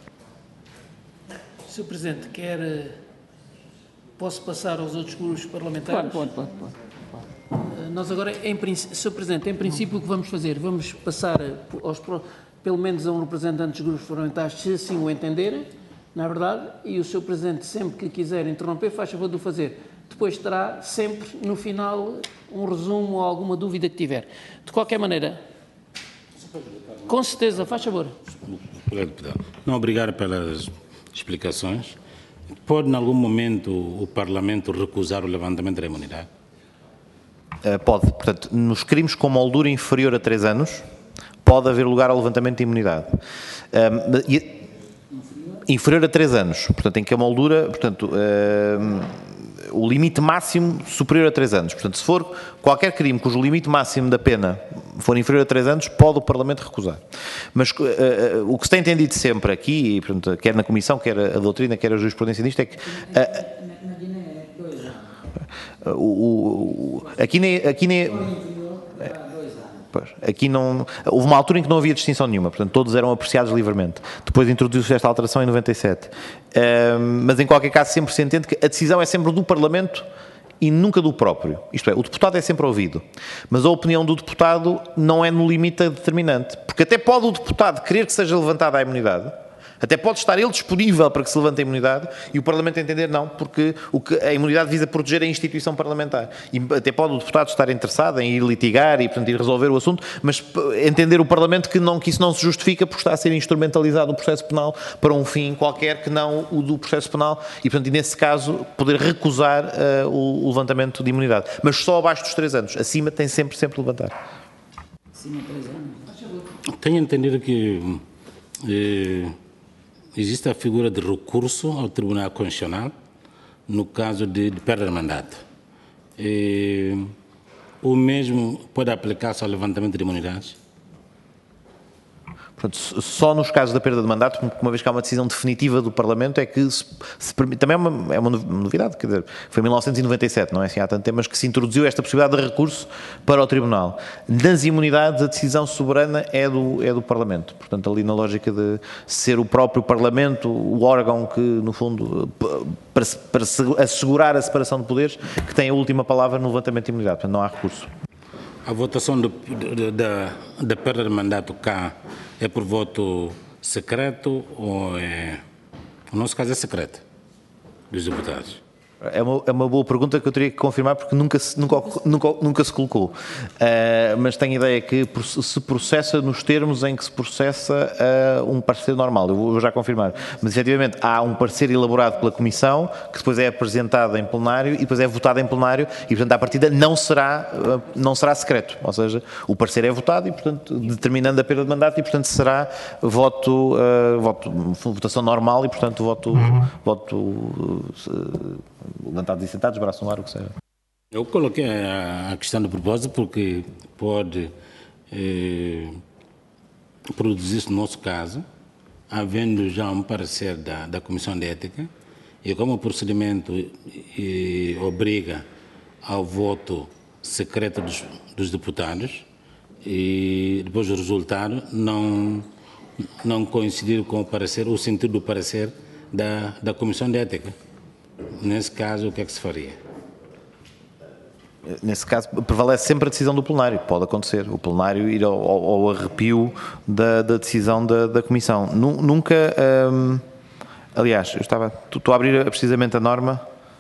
senhor Presidente, quer... Posso passar aos outros grupos parlamentares? Pode, pode, pode. pode. Nós agora, em princípio, senhor Presidente, em princípio o que vamos fazer, vamos passar aos, pelo menos a um representante dos grupos parlamentares, se assim o entenderem, na verdade, e o senhor Presidente, sempre que quiser interromper, faz favor de o fazer. Depois terá sempre, no final, um resumo ou alguma dúvida que tiver. De qualquer maneira, com certeza, faz favor. Não, obrigado pelas explicações. Pode, em algum momento, o Parlamento recusar o levantamento da imunidade? Uh, pode. Portanto, nos crimes com moldura inferior a três anos, pode haver lugar ao levantamento de imunidade. Um, e, inferior a três anos. Portanto, em que a moldura... Portanto, uh, o limite máximo superior a três anos. Portanto, se for qualquer crime cujo limite máximo da pena for inferior a três anos, pode o Parlamento recusar. Mas uh, uh, o que se tem entendido sempre aqui, e, portanto, quer na Comissão, quer a doutrina, quer a jurisprudência nisto, é que... Uh, uh, uh, uh, aqui nem... Aqui nem Aqui não, houve uma altura em que não havia distinção nenhuma, portanto todos eram apreciados livremente. Depois introduziu-se esta alteração em noventa e sete. Uh, mas em qualquer caso sempre se entende que a decisão é sempre do Parlamento e nunca do próprio. Isto é, o deputado é sempre ouvido, mas a opinião do deputado não é no limite determinante, porque até pode o deputado querer que seja levantada a imunidade, até pode estar ele disponível para que se levante a imunidade e o Parlamento entender não, porque o que a imunidade visa proteger a instituição parlamentar. E até pode o deputado estar interessado em ir litigar e, portanto, ir resolver o assunto, mas entender o Parlamento que, não, que isso não se justifica porque está a ser instrumentalizado o processo penal para um fim qualquer que não o do processo penal e, portanto, nesse caso, poder recusar uh, o, o levantamento de imunidade. Mas só abaixo dos três anos. Acima tem sempre, sempre de levantar. Acima de três anos. Tenho entendido que... Eh, existe a figura de recurso ao Tribunal Constitucional no caso de, de perda de mandato. E, o mesmo pode aplicar-se ao levantamento de imunidades? Portanto, só nos casos da perda de mandato, uma vez que há uma decisão definitiva do Parlamento, é que se, se permite, também é uma, é uma novidade, quer dizer, foi em mil novecentos e noventa e sete, não é assim há tanto tempo, mas que se introduziu esta possibilidade de recurso para o Tribunal. Nas imunidades, a decisão soberana é do, é do Parlamento. Portanto, ali na lógica de ser o próprio Parlamento, o órgão que, no fundo, para, para assegurar a separação de poderes, que tem a última palavra no levantamento de imunidade. Portanto, não há recurso. A votação do, de, da, da perda de mandato cá é por voto secreto ou é... No nosso caso é secreto, dos deputados. É uma, é uma boa pergunta que eu teria que confirmar porque nunca se, nunca, nunca, nunca se colocou. Uh, mas tenho a ideia que se processa nos termos em que se processa uh, um parecer normal. Eu vou já confirmar. Mas efetivamente há um parecer elaborado pela Comissão que depois é apresentado em plenário e depois é votado em plenário e, portanto, à partida não será, uh, não será secreto. Ou seja, o parecer é votado e, portanto, determinando a perda de mandato e, portanto, será voto, uh, voto votação normal e, portanto, voto... Uhum. voto uh, levantados e sentados, braço no ar, o que seja. Eu coloquei a, a questão de propósito porque pode eh, produzir-se no nosso caso, havendo já um parecer da, da Comissão de Ética, e como o procedimento eh, obriga ao voto secreto dos, dos deputados, e depois o resultado não, não coincidir com o parecer, o sentido do parecer da, da Comissão de Ética. Nesse caso, o que é que se faria? nesse caso, prevalece sempre a decisão do plenário. Pode acontecer, o plenário ir ao, ao, ao arrepio da, da decisão da, da Comissão. Nunca, hum, aliás, eu estava, estou a abrir precisamente a norma.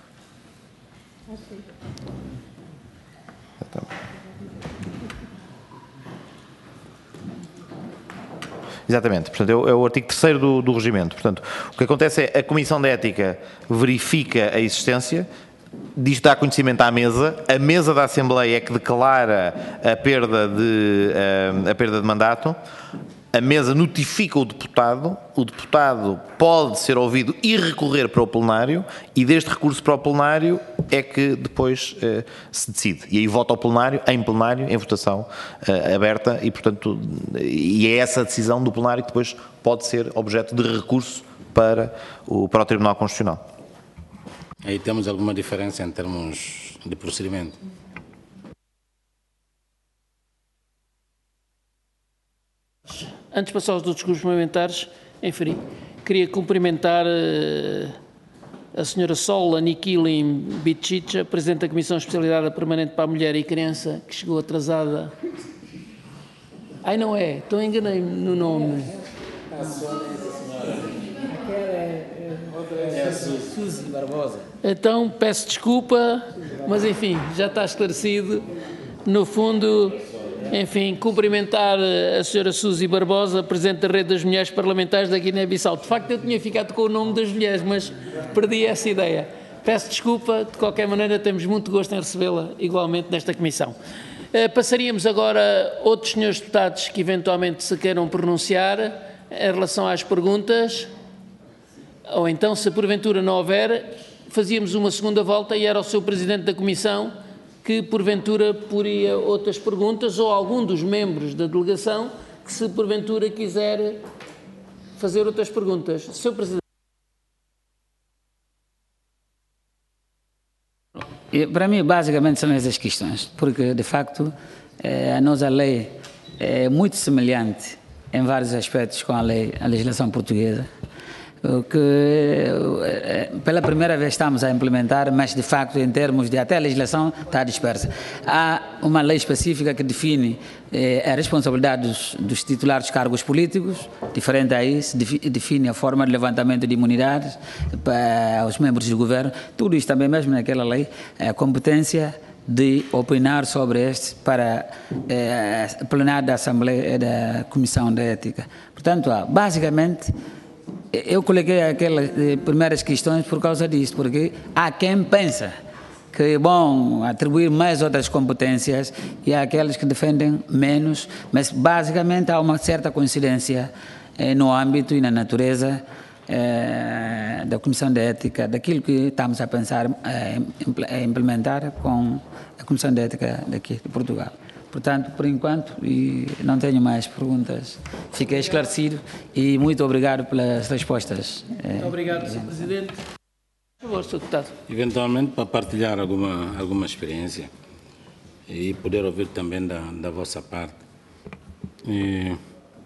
Exatamente, portanto, é o, é o artigo terceiro do, do regimento. Portanto, o que acontece é a Comissão de Ética verifica a existência, diz que dá conhecimento à mesa, a mesa da Assembleia é que declara a perda de, a, a perda de mandato, a mesa notifica o deputado, o deputado pode ser ouvido e recorrer para o plenário, e deste recurso para o plenário é que depois eh, se decide. E aí vota ao plenário, em plenário, em votação eh, aberta, e portanto, e é essa decisão do plenário que depois pode ser objeto de recurso para o, para o Tribunal Constitucional. Aí temos alguma diferença em termos de procedimento? Antes de passar aos outros grupos parlamentares, enfim, queria cumprimentar uh, a senhora Sola Nikilin Bichicha, Presidente da Comissão Especializada Permanente para a Mulher e Criança, que chegou atrasada. Ai, não é? Então enganei-me no nome. É a Suzy Barbosa. Então, peço desculpa, mas enfim, já está esclarecido. No fundo, enfim, cumprimentar a senhora Suzy Barbosa, Presidente da Rede das Mulheres Parlamentares da Guiné-Bissau. De facto, eu tinha ficado com o nome das mulheres, mas perdi essa ideia. Peço desculpa, de qualquer maneira, temos muito gosto em recebê-la igualmente nesta comissão. Passaríamos agora a outros senhores deputados que eventualmente se queiram pronunciar em relação às perguntas, ou então, se porventura não houver, fazíamos uma segunda volta e era o seu Presidente da Comissão que porventura poria outras perguntas, ou algum dos membros da delegação que se porventura quiser fazer outras perguntas. senhor Presidente. Para mim, basicamente, são essas questões, porque, de facto, a nossa lei é muito semelhante em vários aspectos com a lei, a legislação portuguesa, que pela primeira vez estamos a implementar, mas de facto em termos de até a legislação está dispersa. Há uma lei específica que define eh, a responsabilidade dos, dos titulares de cargos políticos, diferente a isso, define a forma de levantamento de imunidades para os membros do governo, tudo isso também mesmo naquela lei, a competência de opinar sobre este para eh, o plenário da Assembleia da Comissão de Ética. Portanto, basicamente, eu coloquei aquelas primeiras questões por causa disso, porque há quem pensa que é bom atribuir mais outras competências e há aqueles que defendem menos, mas basicamente há uma certa coincidência eh, no âmbito e na natureza eh, da Comissão de Ética, daquilo que estamos a pensar eh, implementar com a Comissão de Ética daqui de Portugal. Portanto, por enquanto, e não tenho mais perguntas. Fiquei esclarecido e muito obrigado pelas respostas. Muito obrigado, senhor Presidente. Por favor, senhor Deputado. Eventualmente, para partilhar alguma, alguma experiência e poder ouvir também da, da vossa parte. E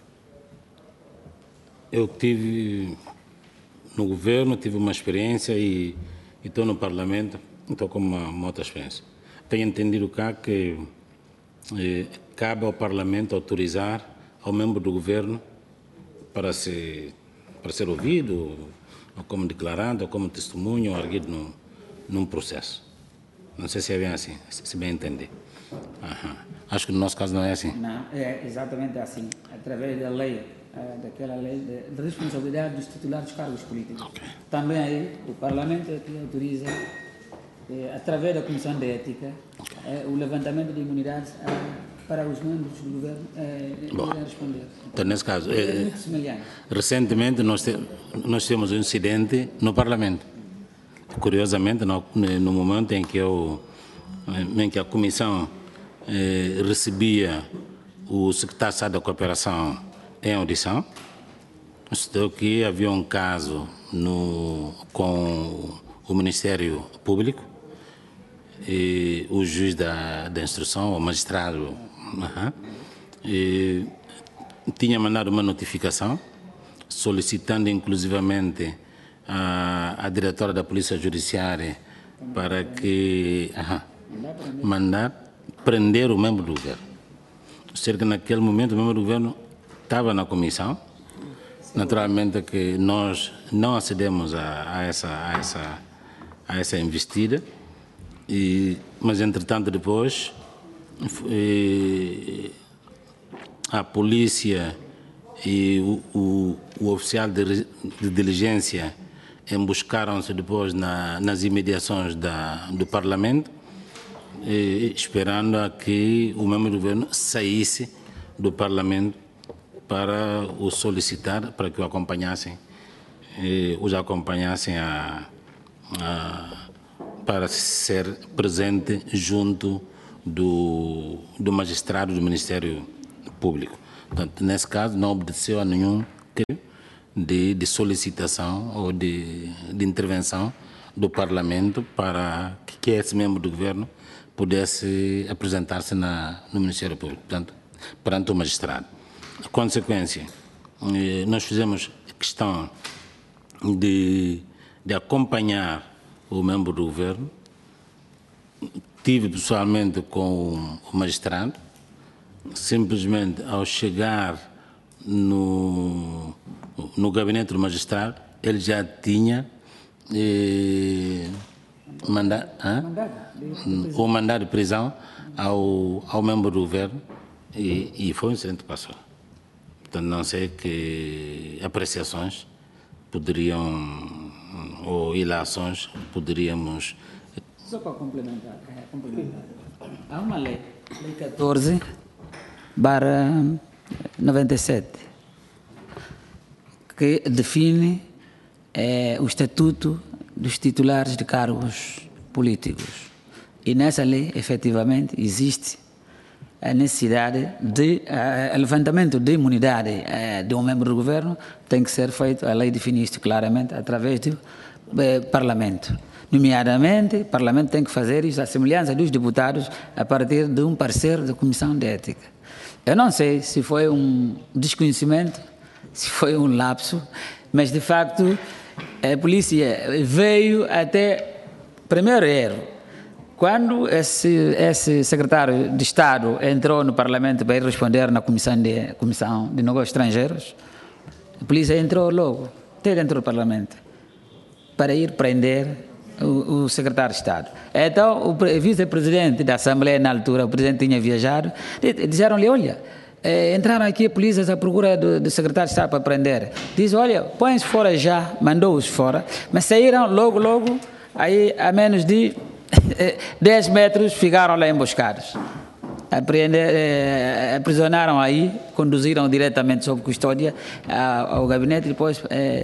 eu tive no governo, tive uma experiência e estou no Parlamento, estou com uma, uma outra experiência. Tenho entendido cá que Eh, cabe ao Parlamento autorizar ao membro do governo para ser, para ser ouvido, ou como declarado, ou como testemunho, ou arguido no, num processo. Não sei se é bem assim, se bem entender. Aham. Acho que no nosso caso não é assim. Não, é exatamente assim, através da lei, daquela lei de, de responsabilidade dos titulares dos cargos políticos. Okay. Também aí o Parlamento é que autoriza, É, através da Comissão de Ética, é, o levantamento de imunidades é, para os membros do governo é, poderem responder. Então, nesse caso, é, é, muito semelhante. Recentemente nós, te, nós temos um incidente no Parlamento. Curiosamente, no, no momento em que, eu, em que a Comissão eh, recebia o secretário de Estado da Cooperação em audição, estou que havia um caso no, com o Ministério Público, e o juiz da, da instrução, o magistrado, uh-huh, e tinha mandado uma notificação solicitando inclusivamente a, a diretora da Polícia Judiciária para que, uh-huh, mandar prender o membro do governo. Ou seja, que naquele momento o membro do governo estava na comissão. Naturalmente que nós não acedemos a, a, essa, a, essa, a essa investida, e, mas entretanto depois e, a polícia e o, o, o oficial de, de diligência emboscaram-se depois na, nas imediações da, do Parlamento, e, esperando a que o membro do governo saísse do Parlamento para o solicitar, para que o acompanhassem, e os acompanhassem a, a, para ser presente junto do, do magistrado do Ministério Público. Portanto, nesse caso, não obedeceu a nenhum de, de solicitação ou de, de intervenção do Parlamento para que esse membro do governo pudesse apresentar-se no Ministério Público, portanto, perante o magistrado. A consequência, nós fizemos questão de, de acompanhar o membro do governo, tive pessoalmente com o magistrado, simplesmente ao chegar no, no gabinete do magistrado, ele já tinha eh, manda, o mandado de prisão ao, ao membro do governo, e, e foi um incidente que passou. Portanto, não sei que apreciações poderiam, ou ilações poderíamos... Só para complementar, é, complementar. Há uma lei, lei catorze barra noventa e sete, que define é, o estatuto dos titulares de cargos políticos. E nessa lei, efetivamente, existe a necessidade de uh, levantamento de imunidade uh, de um membro do governo tem que ser feito, a lei define isto claramente, através do uh, Parlamento. Nomeadamente, o Parlamento tem que fazer isso, a semelhança dos deputados, a partir de um parecer da Comissão de Ética. Eu não sei se foi um desconhecimento, se foi um lapso, mas de facto a polícia veio até primeiro erro. Quando esse, esse secretário de Estado entrou no Parlamento para ir responder na Comissão de, Comissão de Negócios Estrangeiros, a polícia entrou logo, até dentro do Parlamento, para ir prender o, o secretário de Estado. Então, o vice-presidente da Assembleia, na altura, o presidente tinha viajado, disseram-lhe, olha, eh, entraram aqui a polícia à procura do, do secretário de Estado para prender. Diz, olha, põe-se fora já, mandou-os fora, mas saíram logo, logo, aí a menos de dez metros ficaram lá emboscados. Apreender, eh, aprisionaram aí, conduziram diretamente sob custódia ao, ao gabinete e depois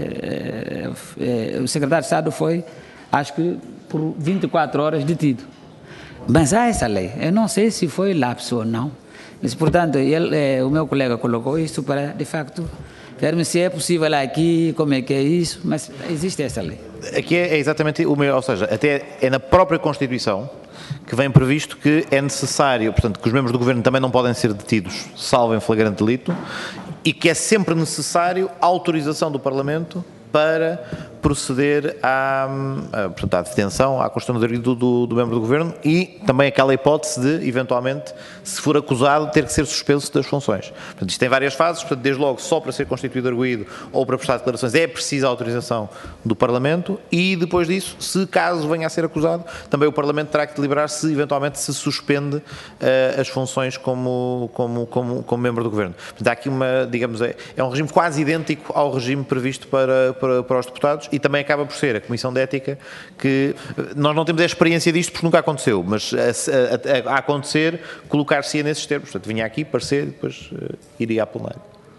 eh, eh, o secretário de Estado foi, acho que por vinte e quatro horas detido. Mas há essa lei, eu não sei se foi lapso ou não, mas portanto ele, eh, o meu colega colocou isso para, de facto, ver se é possível aqui, como é que é isso, mas existe essa lei. Aqui é exatamente o meu, ou seja, até é na própria Constituição que vem previsto que é necessário, portanto, que os membros do Governo também não podem ser detidos, salvo em flagrante delito, e que é sempre necessário a autorização do Parlamento para proceder à, à, portanto, à detenção, à constituição do, do, do membro do Governo, e também aquela hipótese de, eventualmente, se for acusado, ter que ser suspenso das funções. Portanto, isto tem várias fases, portanto, desde logo, só para ser constituído arguido ou para prestar declarações é preciso a autorização do Parlamento, e depois disso, se caso venha a ser acusado, também o Parlamento terá que deliberar se, eventualmente, se suspende uh, as funções como, como, como, como membro do Governo. Portanto, há aqui uma, digamos, é, é um regime quase idêntico ao regime previsto para, para, para os deputados, e também acaba por ser a Comissão de Ética que, nós não temos a experiência disto porque nunca aconteceu, mas a, a, a acontecer, colocar-se-ia nesses termos. Portanto, vinha aqui, parecer, e depois uh, iria a plenário.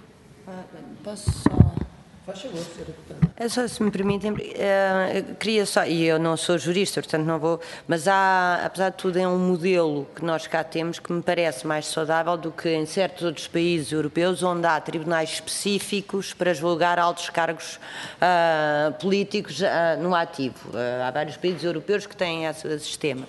Posso só... Faz favor, senhora deputada. É só, se me permitem, uh, queria só, e eu não sou jurista, portanto não vou, mas há, apesar de tudo, é um modelo que nós cá temos que me parece mais saudável do que em certos outros países europeus, onde há tribunais específicos para julgar altos cargos uh, políticos uh, no ativo. Uh, há vários países europeus que têm esse sistema.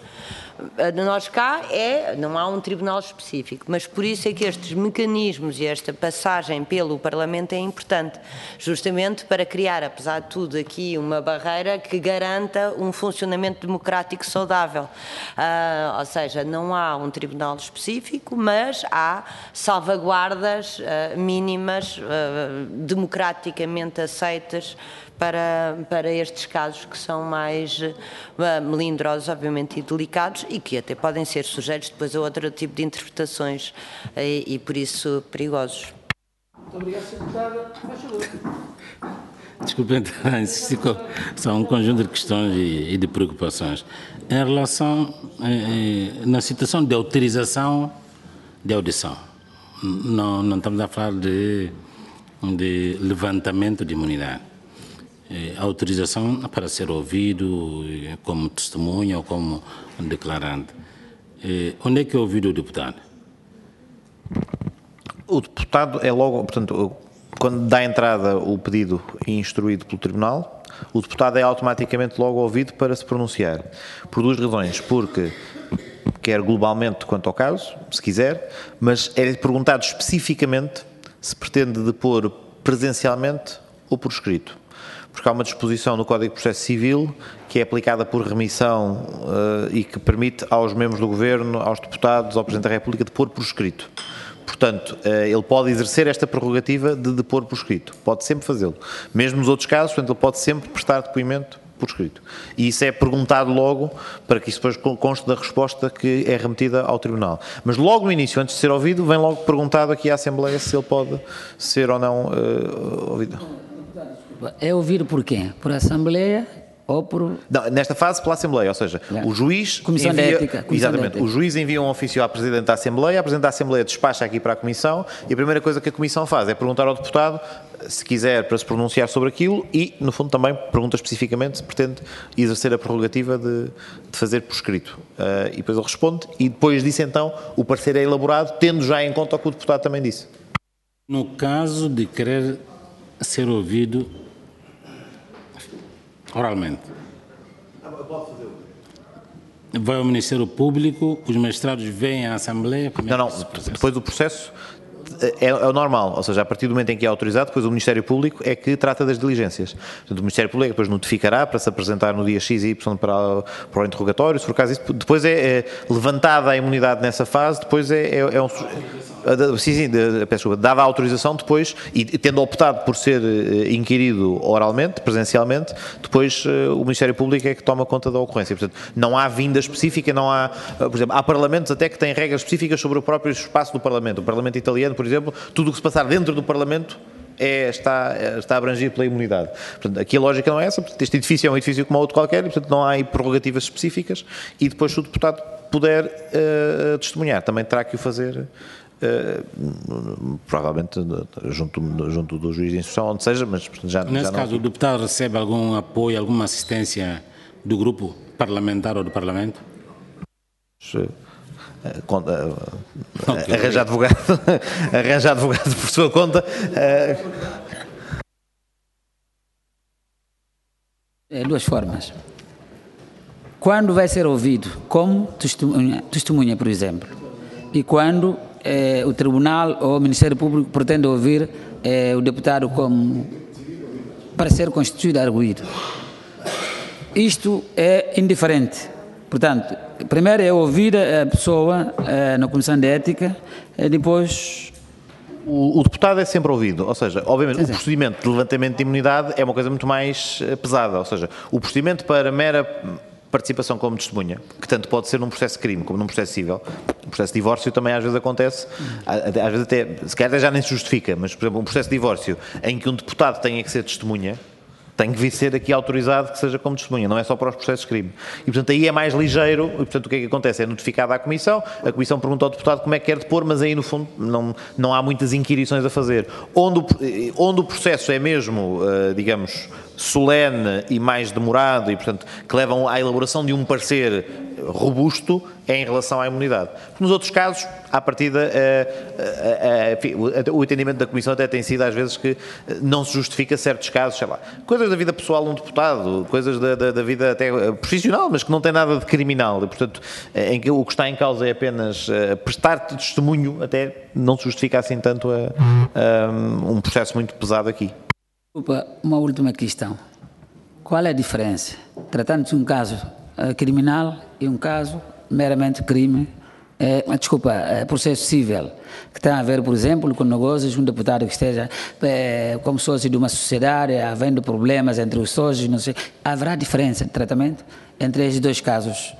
Nós cá é, não há um tribunal específico, mas por isso é que estes mecanismos e esta passagem pelo Parlamento é importante, justamente para criar a apesar de tudo, aqui uma barreira que garanta um funcionamento democrático saudável. Uh, ou seja, não há um tribunal específico, mas há salvaguardas uh, mínimas, uh, democraticamente aceitas para, para estes casos que são mais uh, melindrosos, obviamente, e delicados, e que até podem ser sujeitos depois a outro tipo de interpretações uh, e, e, por isso, perigosos. Muito obrigado, senhora Deputada. Faz favor. Desculpe entrar a insistir com são um conjunto de questões e, e de preocupações. Em relação, eh, na situação de autorização de audição, não, não estamos a falar de, de levantamento de imunidade. A autorização para ser ouvido como testemunha ou como declarante. Onde é que é ouvido o deputado? O deputado é logo, portanto, quando dá entrada o pedido instruído pelo Tribunal, o deputado é automaticamente logo ouvido para se pronunciar. Por duas razões. Porque quer globalmente quanto ao caso, se quiser, mas é perguntado especificamente se pretende depor presencialmente ou por escrito. Porque há uma disposição no Código de Processo Civil que é aplicada por remissão uh, e que permite aos membros do Governo, aos deputados, ao Presidente da República depor por escrito. Portanto, uh, ele pode exercer esta prerrogativa de depor por escrito. Pode sempre fazê-lo. Mesmo nos outros casos, portanto, ele pode sempre prestar depoimento por escrito. E isso é perguntado logo para que isso depois conste da resposta que é remetida ao Tribunal. Mas logo no início, antes de ser ouvido, vem logo perguntado aqui à Assembleia se ele pode ser ou não uh, ouvido. É ouvido por quem? Por Assembleia ou por... Não, nesta fase pela Assembleia, ou seja, é. o juiz Comissão envia... de Ética. Comissão exatamente, de ética. O juiz envia um ofício à Presidente da Assembleia, a Presidente da Assembleia despacha aqui para a Comissão e a primeira coisa que a Comissão faz é perguntar ao deputado se quiser para se pronunciar sobre aquilo e, no fundo, também pergunta especificamente se pretende exercer a prerrogativa de, de fazer por escrito. Uh, e depois ele responde e depois disso, então, o parecer é elaborado, tendo já em conta o que o deputado também disse. No caso de querer ser ouvido oralmente, vai ao Ministério Público, os magistrados vêm à Assembleia... Como não, não, depois do processo é, é normal, ou seja, a partir do momento em que é autorizado, depois o Ministério Público é que trata das diligências. Portanto, o Ministério Público depois notificará para se apresentar no dia X e Y para, para o interrogatório, se for caso isso, depois é, é levantada a imunidade nessa fase, depois é, é, é um... Sim, sim, de, peço desculpa, dada a autorização depois, e tendo optado por ser inquirido oralmente, presencialmente, depois o Ministério Público é que toma conta da ocorrência. Portanto, não há vinda específica, não há, por exemplo, há parlamentos até que têm regras específicas sobre o próprio espaço do Parlamento. O Parlamento italiano, por exemplo, tudo o que se passar dentro do Parlamento É, está, está abrangido pela imunidade. Portanto, aqui a lógica não é essa, portanto, este edifício é um edifício como outro qualquer, e, portanto, não há aí prerrogativas específicas, e depois, se o deputado puder uh, testemunhar, também terá que o fazer, uh, provavelmente junto, junto do juiz de instrução, onde seja, mas portanto, já, Nesse já não... caso, o deputado recebe algum apoio, alguma assistência do grupo parlamentar ou do Parlamento? Se, Okay. Arranja advogado, arranja advogado por sua conta. É duas formas. Quando vai ser ouvido como testemunha, testemunha por exemplo, e quando eh, o Tribunal ou o Ministério Público pretende ouvir eh, o deputado como para ser constituído arguido. Isto é indiferente. Portanto, primeiro é ouvir a pessoa uh, na Comissão de Ética, e depois... O, o deputado é sempre ouvido, ou seja, obviamente sim, sim. O procedimento de levantamento de imunidade é uma coisa muito mais uh, pesada, ou seja, o procedimento para mera participação como testemunha, que tanto pode ser num processo de crime como num processo civil, um processo de divórcio também às vezes acontece, às vezes até, se calhar já nem se justifica, mas por exemplo um processo de divórcio em que um deputado tenha que ser testemunha, tem que vir ser aqui autorizado que seja como testemunha, não é só para os processos de crime. E, portanto, aí é mais ligeiro, e, portanto, o que é que acontece? É notificada à Comissão, a Comissão pergunta ao deputado como é que quer depor, mas aí, no fundo, não, não há muitas inquirições a fazer. Onde o, onde o processo é mesmo, digamos, solene e mais demorado, e, portanto, que levam à elaboração de um parecer robusto, é em relação à imunidade. Nos outros casos, à partida, o entendimento da Comissão até tem sido, às vezes, que não se justifica certos casos, sei lá, coisas da vida pessoal de um deputado, coisas da, da, da vida até profissional, mas que não tem nada de criminal, e, portanto, em que o que está em causa é apenas prestar testemunho, até não se justifica assim tanto a, a um processo muito pesado aqui. Uma última questão. Qual é a diferença? Tratando-se de um caso uh, criminal e um caso meramente crime, é, desculpa, é, processo civil, que tem a ver, por exemplo, com negócios de um deputado que esteja é, como sócio de uma sociedade, havendo problemas entre os sócios, não sei. Haverá diferença de tratamento entre esses dois casos?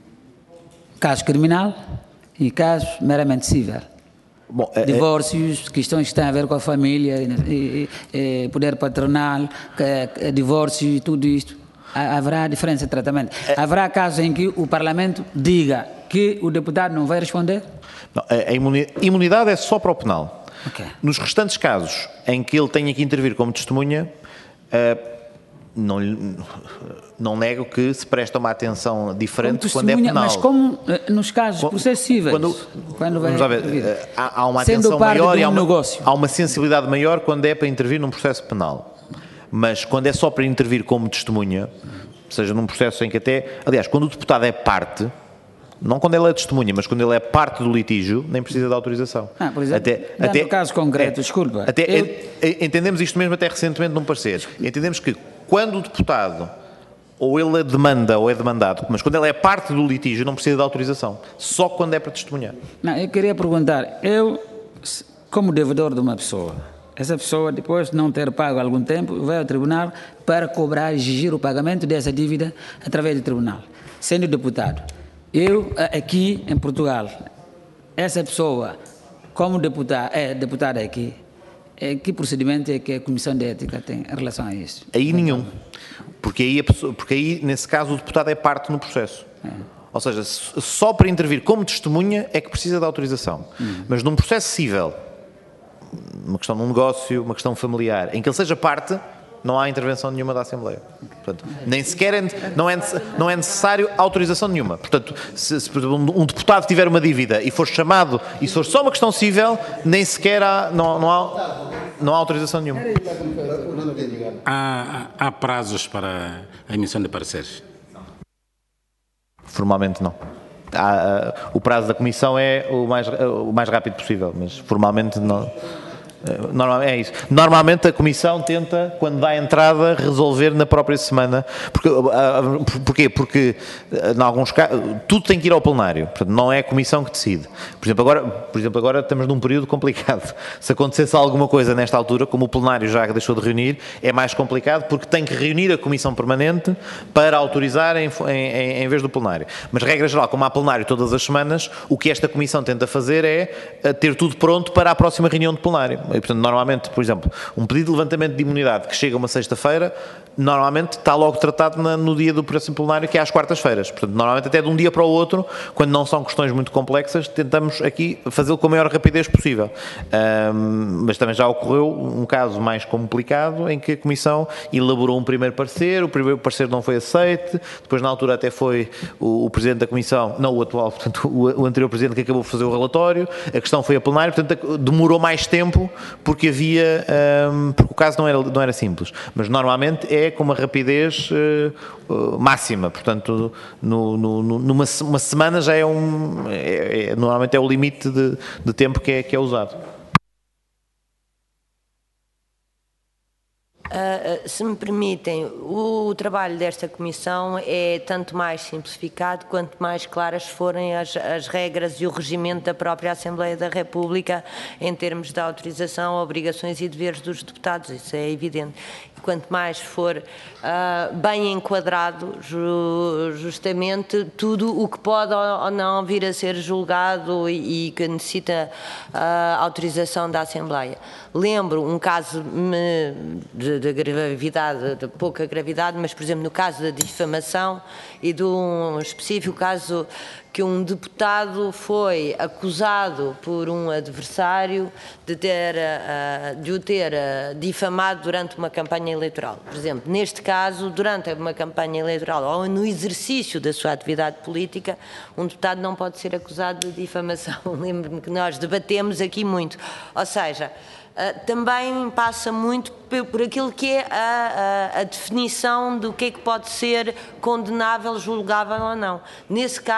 Caso criminal e caso meramente civil. Bom, é, Divórcios, questões que têm a ver com a família, e, e, poder patronal, que, divórcio e tudo isto. Haverá diferença de tratamento. É, Haverá casos em que o Parlamento diga que o deputado não vai responder? Não, a imunidade é só para o penal. Okay. Nos restantes casos em que ele tenha que intervir como testemunha, uh, não, não nego que se presta uma atenção diferente quando é penal. Mas como nos casos processíveis? Quando, quando vamos lá ver, há, há uma atenção maior e há uma, há uma sensibilidade maior quando é para intervir num processo penal. Mas quando é só para intervir como testemunha, seja num processo em que até... Aliás, quando o deputado é parte, não quando ele é testemunha, mas quando ele é parte do litígio, nem precisa de autorização. Ah, por exemplo, até, até no caso concreto, é, desculpa. Até, eu... é, entendemos isto mesmo até recentemente num parecer. Entendemos que quando o deputado, ou ele demanda ou é demandado, mas quando ele é parte do litígio, não precisa de autorização. Só quando é para testemunhar. Não, eu queria perguntar, eu, como devedor de uma pessoa, essa pessoa, depois de não ter pago há algum tempo, vai ao tribunal para cobrar e exigir o pagamento dessa dívida através do tribunal, sendo deputado. Eu, aqui em Portugal, essa pessoa, como deputada, é deputada aqui, é, que procedimento é que a Comissão de Ética tem em relação a isso? Aí nenhum. Porque aí, a pessoa, porque aí, nesse caso, o deputado é parte no processo. É. Ou seja, só para intervir como testemunha é que precisa de autorização. Hum. Mas num processo civil, uma questão de um negócio, uma questão familiar, em que ele seja parte, não há intervenção nenhuma da Assembleia. Portanto, nem sequer é, não, é, não é necessário autorização nenhuma. Portanto, se, se por exemplo, um deputado tiver uma dívida e for chamado, e se for só uma questão civil, nem sequer há, não, não há, não há autorização nenhuma. Há, há prazos para a emissão de pareceres? Formalmente não. Há, o prazo da Comissão é o mais, o mais rápido possível, mas formalmente não. Normalmente é isso. Normalmente a Comissão tenta, quando dá a entrada, resolver na própria semana. Porque, porquê? Porque, em alguns casos, tudo tem que ir ao plenário. Portanto, não é a Comissão que decide. Por exemplo, agora, por exemplo, agora estamos num período complicado. Se acontecesse alguma coisa nesta altura, como o plenário já deixou de reunir, é mais complicado porque tem que reunir a Comissão Permanente para autorizar em, em, em vez do plenário. Mas, regra geral, como há plenário todas as semanas, o que esta Comissão tenta fazer é ter tudo pronto para a próxima reunião de plenário. E, portanto, normalmente, por exemplo, um pedido de levantamento de imunidade que chega uma sexta-feira, normalmente está logo tratado na, no dia do processo plenário, que é às quartas-feiras. Portanto, normalmente até de um dia para o outro, quando não são questões muito complexas, tentamos aqui fazê-lo com a maior rapidez possível. Um, mas também já ocorreu um caso mais complicado em que a Comissão elaborou um primeiro parecer, o primeiro parecer não foi aceite, depois na altura até foi o, o Presidente da Comissão, não o atual, portanto o, o anterior Presidente que acabou por fazer o relatório, a questão foi a plenário, portanto demorou mais tempo porque havia, um, porque o caso não era, não era simples, mas normalmente é com uma rapidez uh, uh, máxima, portanto no, no, numa uma semana já é um, é, é, normalmente é o limite de, de tempo que é, que é usado. Uh, se me permitem, o, o trabalho desta Comissão é tanto mais simplificado quanto mais claras forem as, as regras e o regimento da própria Assembleia da República em termos de autorização, obrigações e deveres dos deputados, isso é evidente. Quanto mais for uh, bem enquadrado, ju, justamente, tudo o que pode ou não vir a ser julgado e, e que necessita uh, autorização da Assembleia. Lembro um caso de, de gravidade, de pouca gravidade, mas, por exemplo, no caso da difamação e de um específico caso que um deputado foi acusado por um adversário de, ter, de o ter difamado durante uma campanha eleitoral. Por exemplo, neste caso, durante uma campanha eleitoral ou no exercício da sua atividade política, um deputado não pode ser acusado de difamação. Lembro-me que nós debatemos aqui muito. Ou seja, Uh, também passa muito por aquilo que é a, a, a definição do que é que pode ser condenável, julgável ou não. Nesse caso, um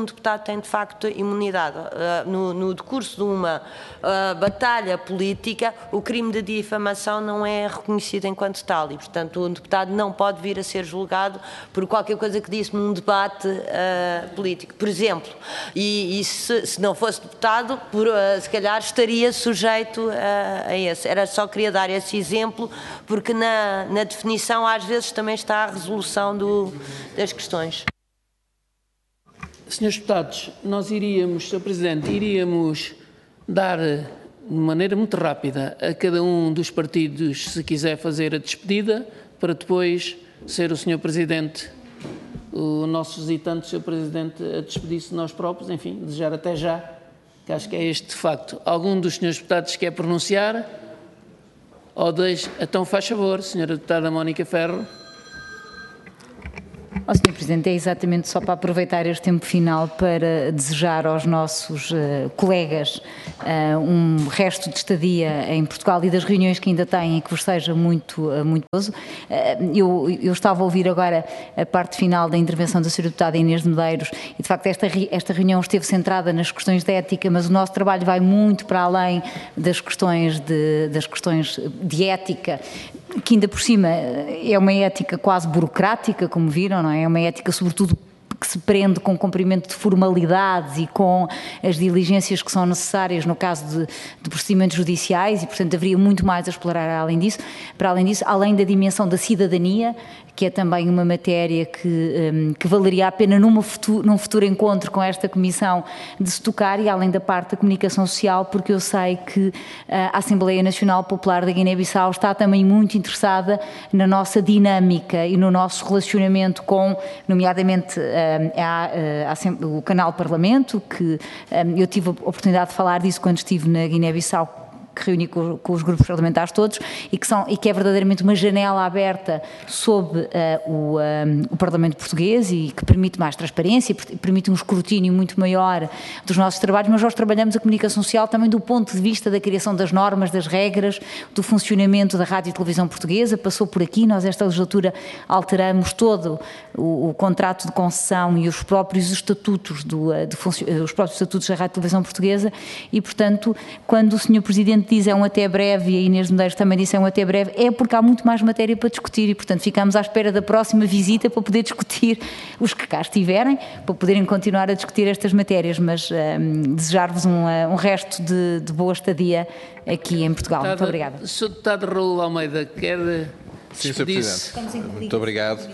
um deputado tem de facto imunidade. Uh, no, no decurso de uma uh, batalha política, o crime de difamação não é reconhecido enquanto tal e, portanto, um deputado não pode vir a ser julgado por qualquer coisa que disse num debate uh, político. Por exemplo, e, e se, se não fosse deputado, por, uh, se calhar estaria sujeito a, a esse. Era só queria dar esse exemplo, porque na, na definição às vezes também está a resolução do, das questões. Senhores deputados, nós iríamos, senhor Presidente, iríamos dar de maneira muito rápida a cada um dos partidos, se quiser fazer a despedida, para depois ser o senhor Presidente, o nosso visitante, o senhor Presidente, a despedir-se de nós próprios, enfim, desejar até já, que acho que é este de facto. Algum dos senhores deputados quer pronunciar? Ou dois? Então faz favor, senhora deputada Mónica Ferro. Oh, senhor Presidente, é exatamente só para aproveitar este tempo final para desejar aos nossos uh, colegas uh, um resto de estadia em Portugal e das reuniões que ainda têm, que vos seja muito, uh, muito gozo. Uh, eu, eu estava a ouvir agora a parte final da intervenção da senhora deputada Inês de Medeiros e, de facto, esta, esta reunião esteve centrada nas questões de ética, mas o nosso trabalho vai muito para além das questões de, das questões de ética, que ainda por cima é uma ética quase burocrática, como viram, não é? É uma ética sobretudo que se prende com o cumprimento de formalidades e com as diligências que são necessárias no caso de, de procedimentos judiciais e, portanto, haveria muito mais a explorar além disso. Para além disso, além da dimensão da cidadania, que é também uma matéria que, um, que valeria a pena numa futuro, num futuro encontro com esta Comissão de se tocar, e além da parte da comunicação social, porque eu sei que a Assembleia Nacional Popular da Guiné-Bissau está também muito interessada na nossa dinâmica e no nosso relacionamento com, nomeadamente, um, a, a, a, o canal Parlamento, que um, eu tive a oportunidade de falar disso quando estive na Guiné-Bissau, que reúne com, com os grupos parlamentares todos e que, são, e que é verdadeiramente uma janela aberta sobre uh, o, um, o Parlamento português e que permite mais transparência, permite um escrutínio muito maior dos nossos trabalhos, mas nós trabalhamos a comunicação social também do ponto de vista da criação das normas, das regras, do funcionamento da Rádio e Televisão Portuguesa. Passou por aqui, nós esta legislatura alteramos todo o, o contrato de concessão e os próprios estatutos, do, de, os próprios estatutos da Rádio e Televisão Portuguesa e, portanto, quando o senhor Presidente diz é um até breve e a Inês de Medeiros também disse é um até breve, é porque há muito mais matéria para discutir e, portanto, ficamos à espera da próxima visita para poder discutir os que cá estiverem, para poderem continuar a discutir estas matérias, mas um, desejar-vos um, um resto de, de boa estadia aqui em Portugal. Deputada, muito obrigada. senhor Deputado Raul Almeida, quer Sim, senhor Presidente. Muito obrigado.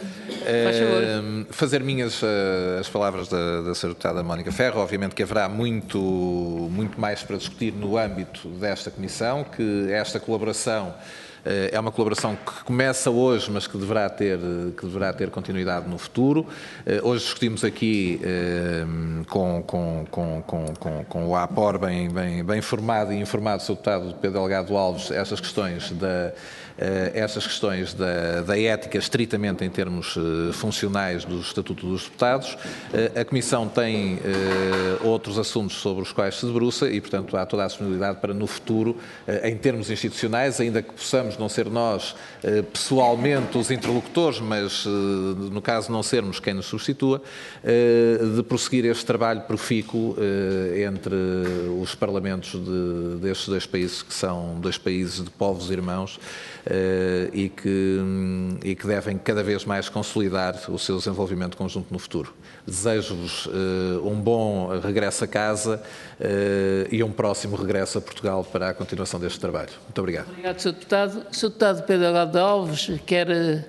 Uh, fazer minhas uh, as palavras da, da senhora Deputada Mónica Ferro. Obviamente que haverá muito, muito mais para discutir no âmbito desta Comissão, que esta colaboração uh, é uma colaboração que começa hoje, mas que deverá ter, que deverá ter continuidade no futuro. Uh, hoje discutimos aqui uh, com, com, com, com, com, com o APOR bem, bem, bem formado e informado, senhor Deputado Pedro Delgado Alves, estas questões da Uh, estas questões da, da ética estritamente em termos uh, funcionais do Estatuto dos Deputados. Uh, a Comissão tem uh, outros assuntos sobre os quais se debruça e, portanto, há toda a disponibilidade para no futuro, uh, em termos institucionais, ainda que possamos não ser nós uh, pessoalmente os interlocutores, mas uh, no caso não sermos quem nos substitua, uh, de prosseguir este trabalho profícuo uh, entre os parlamentos de, destes dois países, que são dois países de povos irmãos, Uh, e, que, e que devem cada vez mais consolidar o seu desenvolvimento conjunto no futuro. Desejo-vos uh, um bom regresso a casa uh, e um próximo regresso a Portugal para a continuação deste trabalho. Muito obrigado. Obrigado, senhor Deputado. senhor Deputado Pedro Delgado Alves, quer...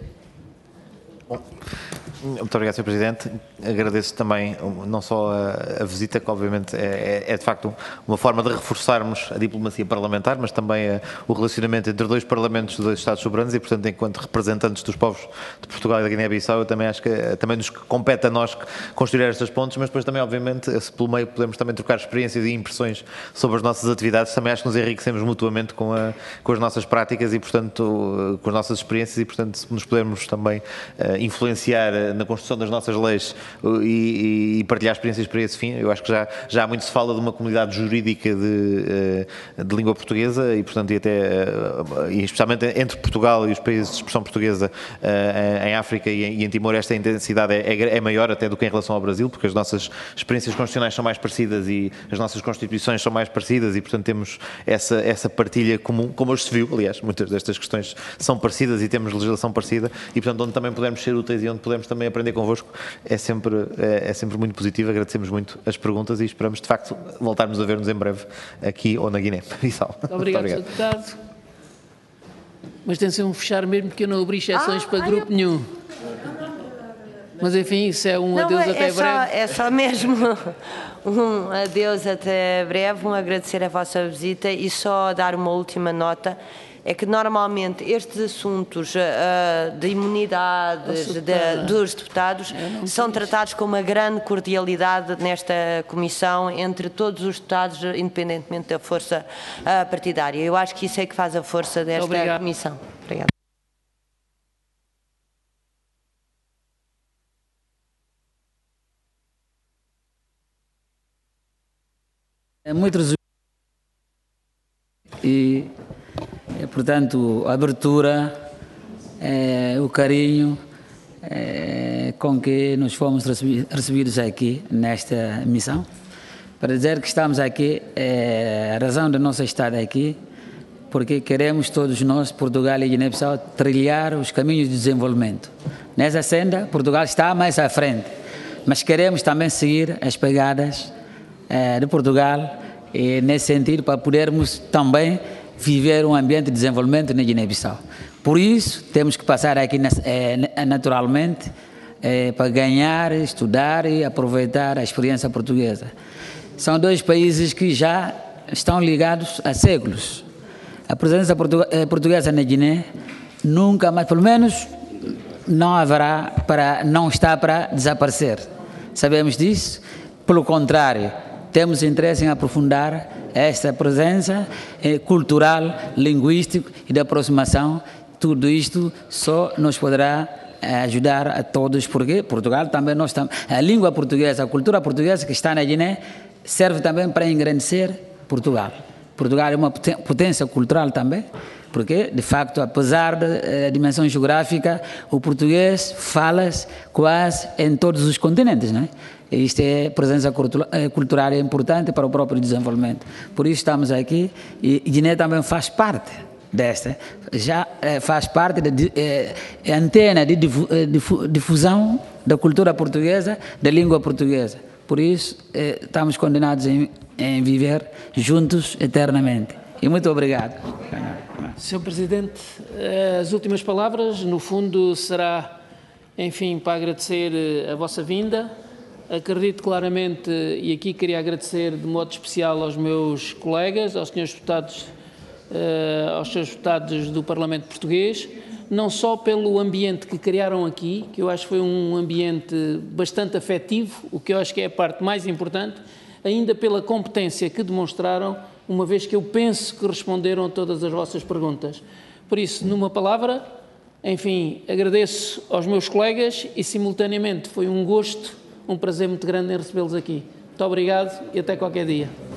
Bom. Muito obrigado, senhor Presidente. Agradeço também não só a, a visita, que obviamente é, é, é de facto uma forma de reforçarmos a diplomacia parlamentar, mas também a, o relacionamento entre dois parlamentos de dois Estados soberanos e, portanto, enquanto representantes dos povos de Portugal e da Guiné-Bissau, eu também acho que também nos compete a nós construir estas pontes, mas depois também, obviamente, se pelo meio podemos também trocar experiências e impressões sobre as nossas atividades, também acho que nos enriquecemos mutuamente com, a, com as nossas práticas e, portanto, com as nossas experiências e, portanto, se nos pudermos também uh, influenciar na construção das nossas leis e, e partilhar experiências para esse fim. Eu acho que já, já muito se fala de uma comunidade jurídica de, de língua portuguesa e, portanto, e até, e especialmente entre Portugal e os países de expressão portuguesa em África e em, e em Timor, esta intensidade é, é, é maior até do que em relação ao Brasil, porque as nossas experiências constitucionais são mais parecidas e as nossas constituições são mais parecidas e, portanto, temos essa, essa partilha comum, como hoje se viu, aliás, muitas destas questões são parecidas e temos legislação parecida e, portanto, onde também podemos ser úteis e onde podemos também aprender convosco é sempre, é, é sempre muito positivo. Agradecemos muito as perguntas e esperamos, de facto, voltarmos a ver-nos em breve aqui ou na Guiné-Bissau. Muito obrigado, senhor Deputado. Mas atenção, fechar mesmo, porque eu não abri exceções ah, para ai, grupo eu... nenhum. Mas enfim, isso é um não, adeus é, até é breve. Só, é só mesmo um adeus até breve, um agradecer a vossa visita e só dar uma última nota. É que normalmente estes assuntos uh, de imunidades de, dos deputados são tratados com uma grande cordialidade nesta comissão entre todos os deputados, independentemente da força uh, partidária. Eu acho que isso é que faz a força desta Obrigado. comissão. Obrigada. É muito resumido e portanto, a abertura, eh, o carinho eh, com que nós fomos recebidos aqui nesta missão. Para dizer que estamos aqui, eh, a razão da nossa estada aqui, porque queremos todos nós, Portugal e Guiné-Bissau, trilhar os caminhos de desenvolvimento. Nessa senda, Portugal está mais à frente, mas queremos também seguir as pegadas eh, de Portugal e nesse sentido para podermos também viver um ambiente de desenvolvimento na Guiné-Bissau. Por isso, temos que passar aqui naturalmente eh, para ganhar, estudar e aproveitar a experiência portuguesa. São dois países que já estão ligados há séculos. A presença portuguesa na Guiné nunca mais, pelo menos, não haverá para, não está para desaparecer. Sabemos disso. Pelo contrário, temos interesse em aprofundar esta presença eh, cultural, linguística e de aproximação. Tudo isto só nos poderá eh, ajudar a todos, porque Portugal também nós tam a língua portuguesa, a cultura portuguesa que está na Guiné serve também para engrandecer Portugal. Portugal é uma potência cultural também, porque de facto, apesar da eh, dimensão geográfica, o português fala-se quase em todos os continentes, não é? Isto é presença cultural é importante para o próprio desenvolvimento. Por isso estamos aqui e Guiné também faz parte desta. Já eh, faz parte da eh, antena de difusão da cultura portuguesa, da língua portuguesa. Por isso eh, estamos condenados em, em viver juntos eternamente. E muito obrigado. senhor Presidente, as últimas palavras, no fundo, será, enfim, para agradecer a vossa vinda. Acredito claramente, e aqui queria agradecer de modo especial aos meus colegas, aos senhores deputados, uh, aos senhores deputados do Parlamento Português, não só pelo ambiente que criaram aqui, que eu acho que foi um ambiente bastante afetivo, o que eu acho que é a parte mais importante, ainda pela competência que demonstraram, uma vez que eu penso que responderam a todas as vossas perguntas. Por isso, numa palavra, enfim, agradeço aos meus colegas e, simultaneamente, foi um gosto, um prazer muito grande em recebê-los aqui. Muito obrigado e até qualquer dia.